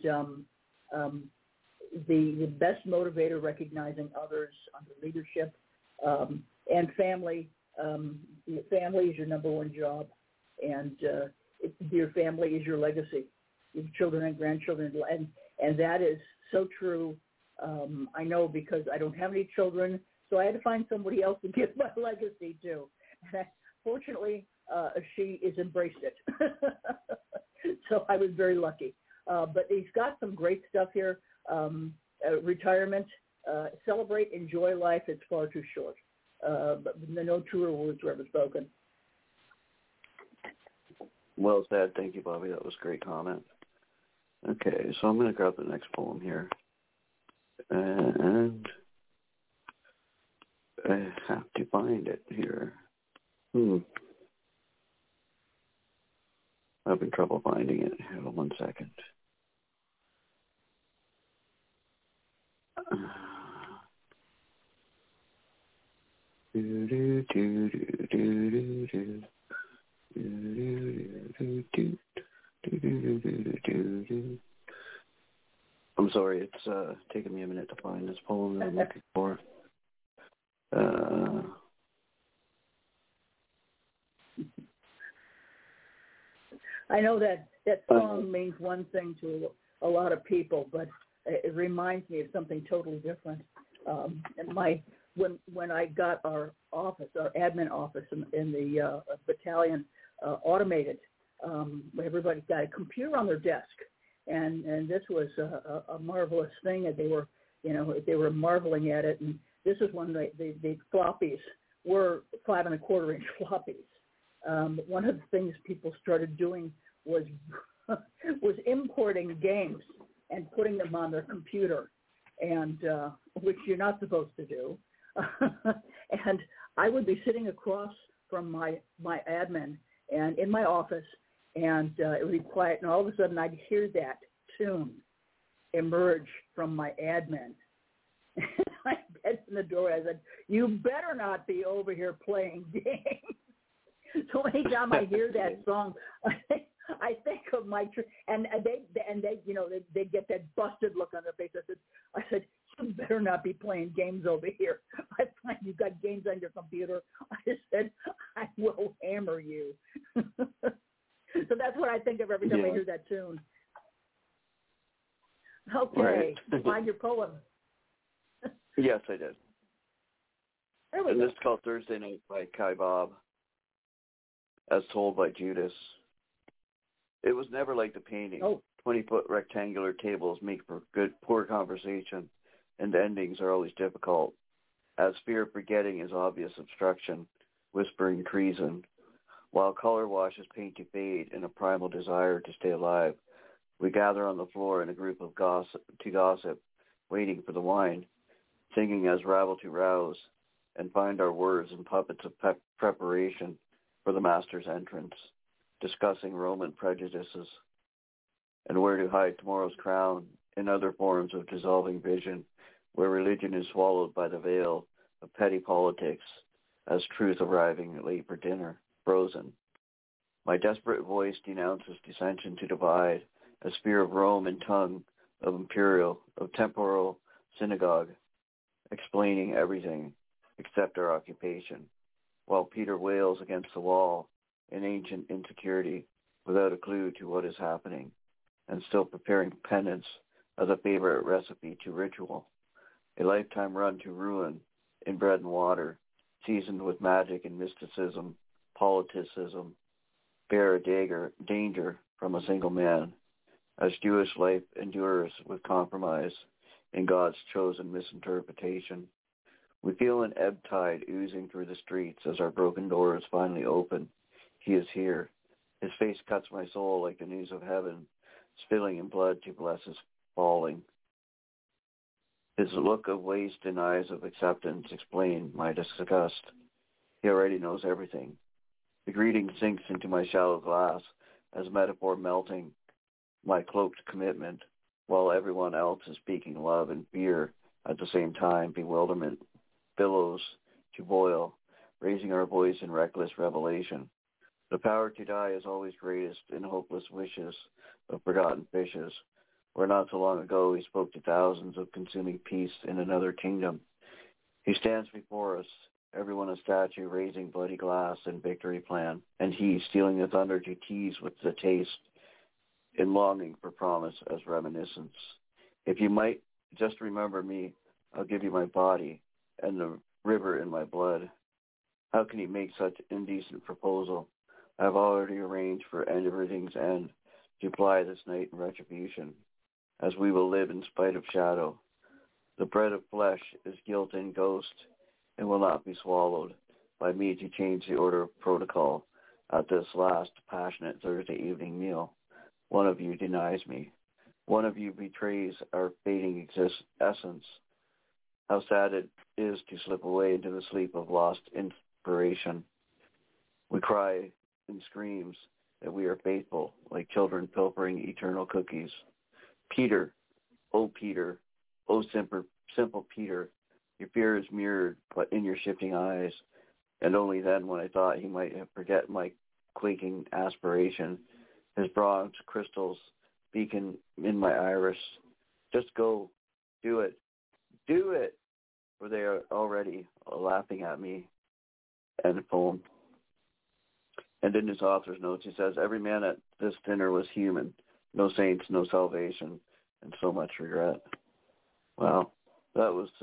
the best motivator, recognizing others under leadership, and family. Family is your number one job, and your family is your legacy, your children and grandchildren, and that is so true. I know, because I don't have any children, so I had to find somebody else to give my legacy to. And fortunately, she has embraced it. So I was very lucky. But he's got some great stuff here. Retirement, celebrate, enjoy life. It's far too short. But no truer words were ever spoken. Well said. Thank you, Bobby. That was a great comment. Okay, so I'm going to grab the next poem here. And I have to find it here. I'm having trouble finding it. Hold on 1 second. I'm sorry, it's taking me a minute to find this poem that I'm looking for. I know that song means one thing to a lot of people, but it reminds me of something totally different. When I got our office, our admin office in the battalion automated, everybody got a computer on their desk, and this was a marvelous thing. And they were marveling at it. And this is when the floppies were 5.25-inch floppies. One of the things people started doing was importing games and putting them on their computer, and which you're not supposed to do. And I would be sitting across from my admin and in my office, and it would be quiet, and all of a sudden I'd hear that tune emerge from my admin. I get in the door. I said, "You better not be over here playing games." So anytime I hear that song, I think of my and they get that busted look on their face. I said, "You better not be playing games over here. I find you've got games on your computer." I said, "I will hammer you." So that's what I think of every time I hear that tune. Okay, right. Find your poem. Yes, I did. There we and go. This is called Thursday Night by Kai Bob, as told by Judas. It was never like the painting. 20-foot rectangular tables make for poor conversation, and the endings are always difficult, as fear of forgetting is obvious obstruction, whispering treason. While color washes paint to fade in a primal desire to stay alive, we gather on the floor in a group of gossip, waiting for the wine, singing as rabble to rouse, and find our words and puppets of preparation for the master's entrance, discussing Roman prejudices, and where to hide tomorrow's crown in other forms of dissolving vision, where religion is swallowed by the veil of petty politics, as truth arriving late for dinner, frozen. My desperate voice denounces dissension to divide, as fear of Rome and tongue of temporal synagogue, explaining everything except our occupation, while Peter wails against the wall in ancient insecurity without a clue to what is happening, and still preparing penance as a favorite recipe to ritual, a lifetime run to ruin in bread and water, seasoned with magic and mysticism, politicism, bear a danger from a single man, as Jewish life endures with compromise in God's chosen misinterpretation. We feel an ebb tide oozing through the streets as our broken doors finally open. He is here. His face cuts my soul like the news of heaven, spilling in blood to bless his falling. His look of waste and eyes of acceptance explain my disgust. He already knows everything. The greeting sinks into my shallow glass as a metaphor melting my cloaked commitment, while everyone else is speaking love and fear at the same time. Bewilderment billows to boil, raising our voice in reckless revelation. The power to die is always greatest in hopeless wishes of forgotten fishes, where not so long ago he spoke to thousands of consuming peace in another kingdom. He stands before us, everyone a statue raising bloody glass and victory plan, and he stealing the thunder to tease with the taste in longing for promise as reminiscence. If you might just remember me, I'll give you my body and the river in my blood. How can he make such indecent proposal? I've already arranged for everything's end to ply this night in retribution, as we will live in spite of shadow. The bread of flesh is guilt and ghost, and will not be swallowed by me to change the order of protocol at this last passionate Thursday evening meal. One of you denies me. One of you betrays our fading essence. How sad it is to slip away into the sleep of lost inspiration. We cry in screams that we are faithful, like children pilfering eternal cookies. Peter, oh simple Peter, your fear is mirrored but in your shifting eyes, and only then when I thought he might have forget my quaking aspiration, his bronze crystals beacon in my iris. Just go, do it, for they are already laughing at me. End poem. And in his author's notes, he says, every man at this dinner was human, no saints, no salvation, and so much regret. Wow, that was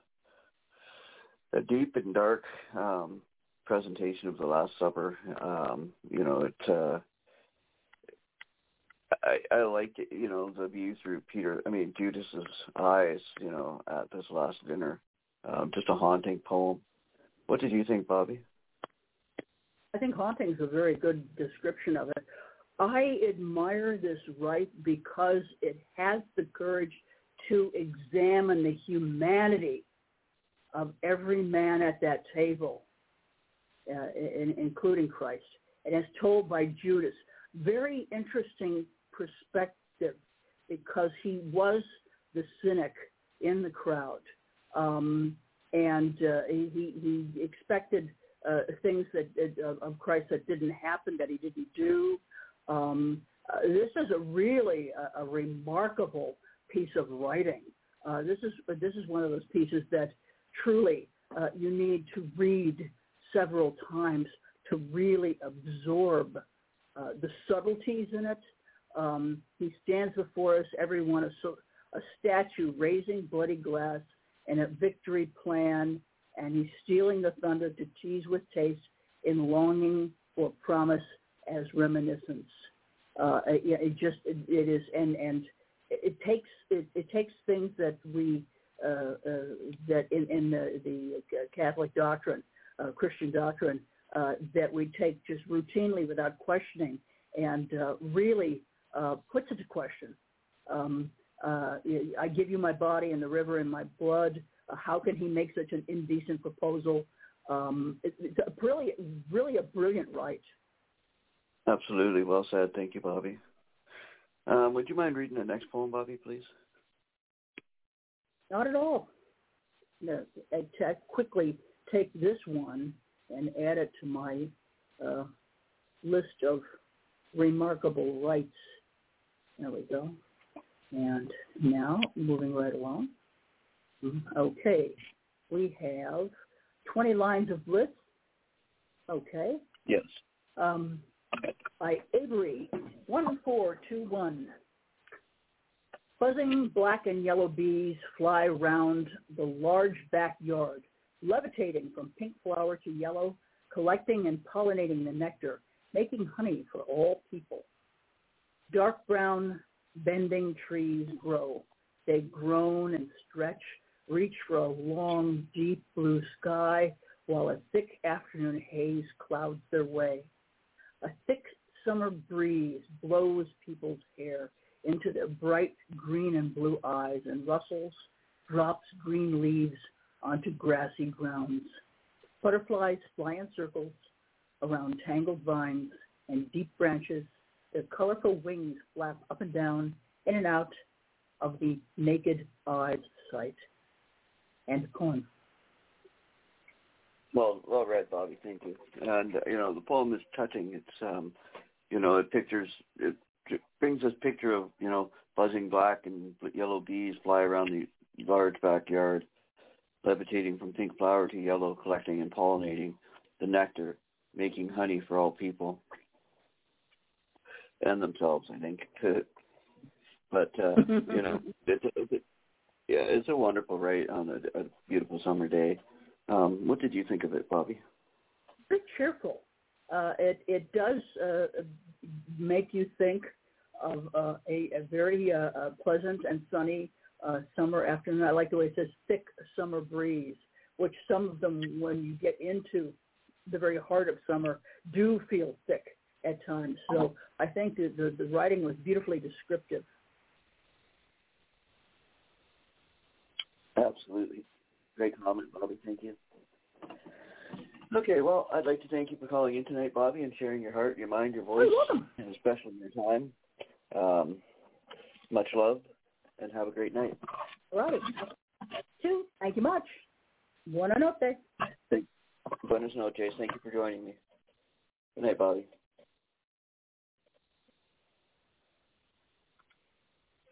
a deep and dark presentation of the Last Supper. I liked it, the view through Judas's eyes, at this last dinner. Just a haunting poem. What did you think, Bobby? I think haunting is a very good description of it. I admire this rite because it has the courage to examine the humanity of every man at that table, including Christ. And as told by Judas. Very interesting perspective because he was the cynic in the crowd. He expected things of Christ that didn't happen, that he didn't do. This is a really a remarkable piece of writing. This is one of those pieces that truly you need to read several times to really absorb the subtleties in it. He stands before us, everyone, a statue raising bloody glass and a victory plan, and he's stealing the thunder to tease with taste in longing for promise as reminiscence. It takes things that we that in the Catholic doctrine, Christian doctrine, that we take just routinely without questioning, and really puts it to question. I give you my body and the river in my blood. How can he make such an indecent proposal? It's really a brilliant rite. Absolutely. Well said. Thank you, Bobby. Would you mind reading the next poem, Bobby, please? Not at all. No, I quickly take this one and add it to my list of remarkable rites. There we go. And now, moving right along. Okay. We have 20 Lines of Bliss. Okay. Yes. By Avery, 1421. Buzzing black and yellow bees fly round the large backyard, levitating from pink flower to yellow, collecting and pollinating the nectar, making honey for all people. Dark brown bending trees grow. They groan and stretch, reach for a long, deep blue sky, while a thick afternoon haze clouds their way. A thick summer breeze blows people's hair into their bright green and blue eyes and rustles, drops green leaves onto grassy grounds. Butterflies fly in circles around tangled vines and deep branches. Their colorful wings flap up and down, in and out of the naked eye's sight. End poem. Well read, Bobby. Thank you. And the poem is touching. It's it brings this picture of buzzing black and yellow bees fly around the large backyard, levitating from pink flower to yellow, collecting and pollinating the nectar, making honey for all people and themselves, I think. But it's a wonderful write on a beautiful summer day. What did you think of it, Bobby? Very cheerful. It does make you think of a very pleasant and sunny summer afternoon. I like the way it says thick summer breeze, which some of them, when you get into the very heart of summer, do feel thick at times. So I think the writing was beautifully descriptive. Absolutely. Great comment, Bobby. Thank you. Okay, well, I'd like to thank you for calling in tonight, Bobby, and sharing your heart, your mind, your voice, and especially your time. Much love, and have a great night. All right. Thank you much. Buenas noches. Buenas noches. Thank you for joining me. Good night, Bobby.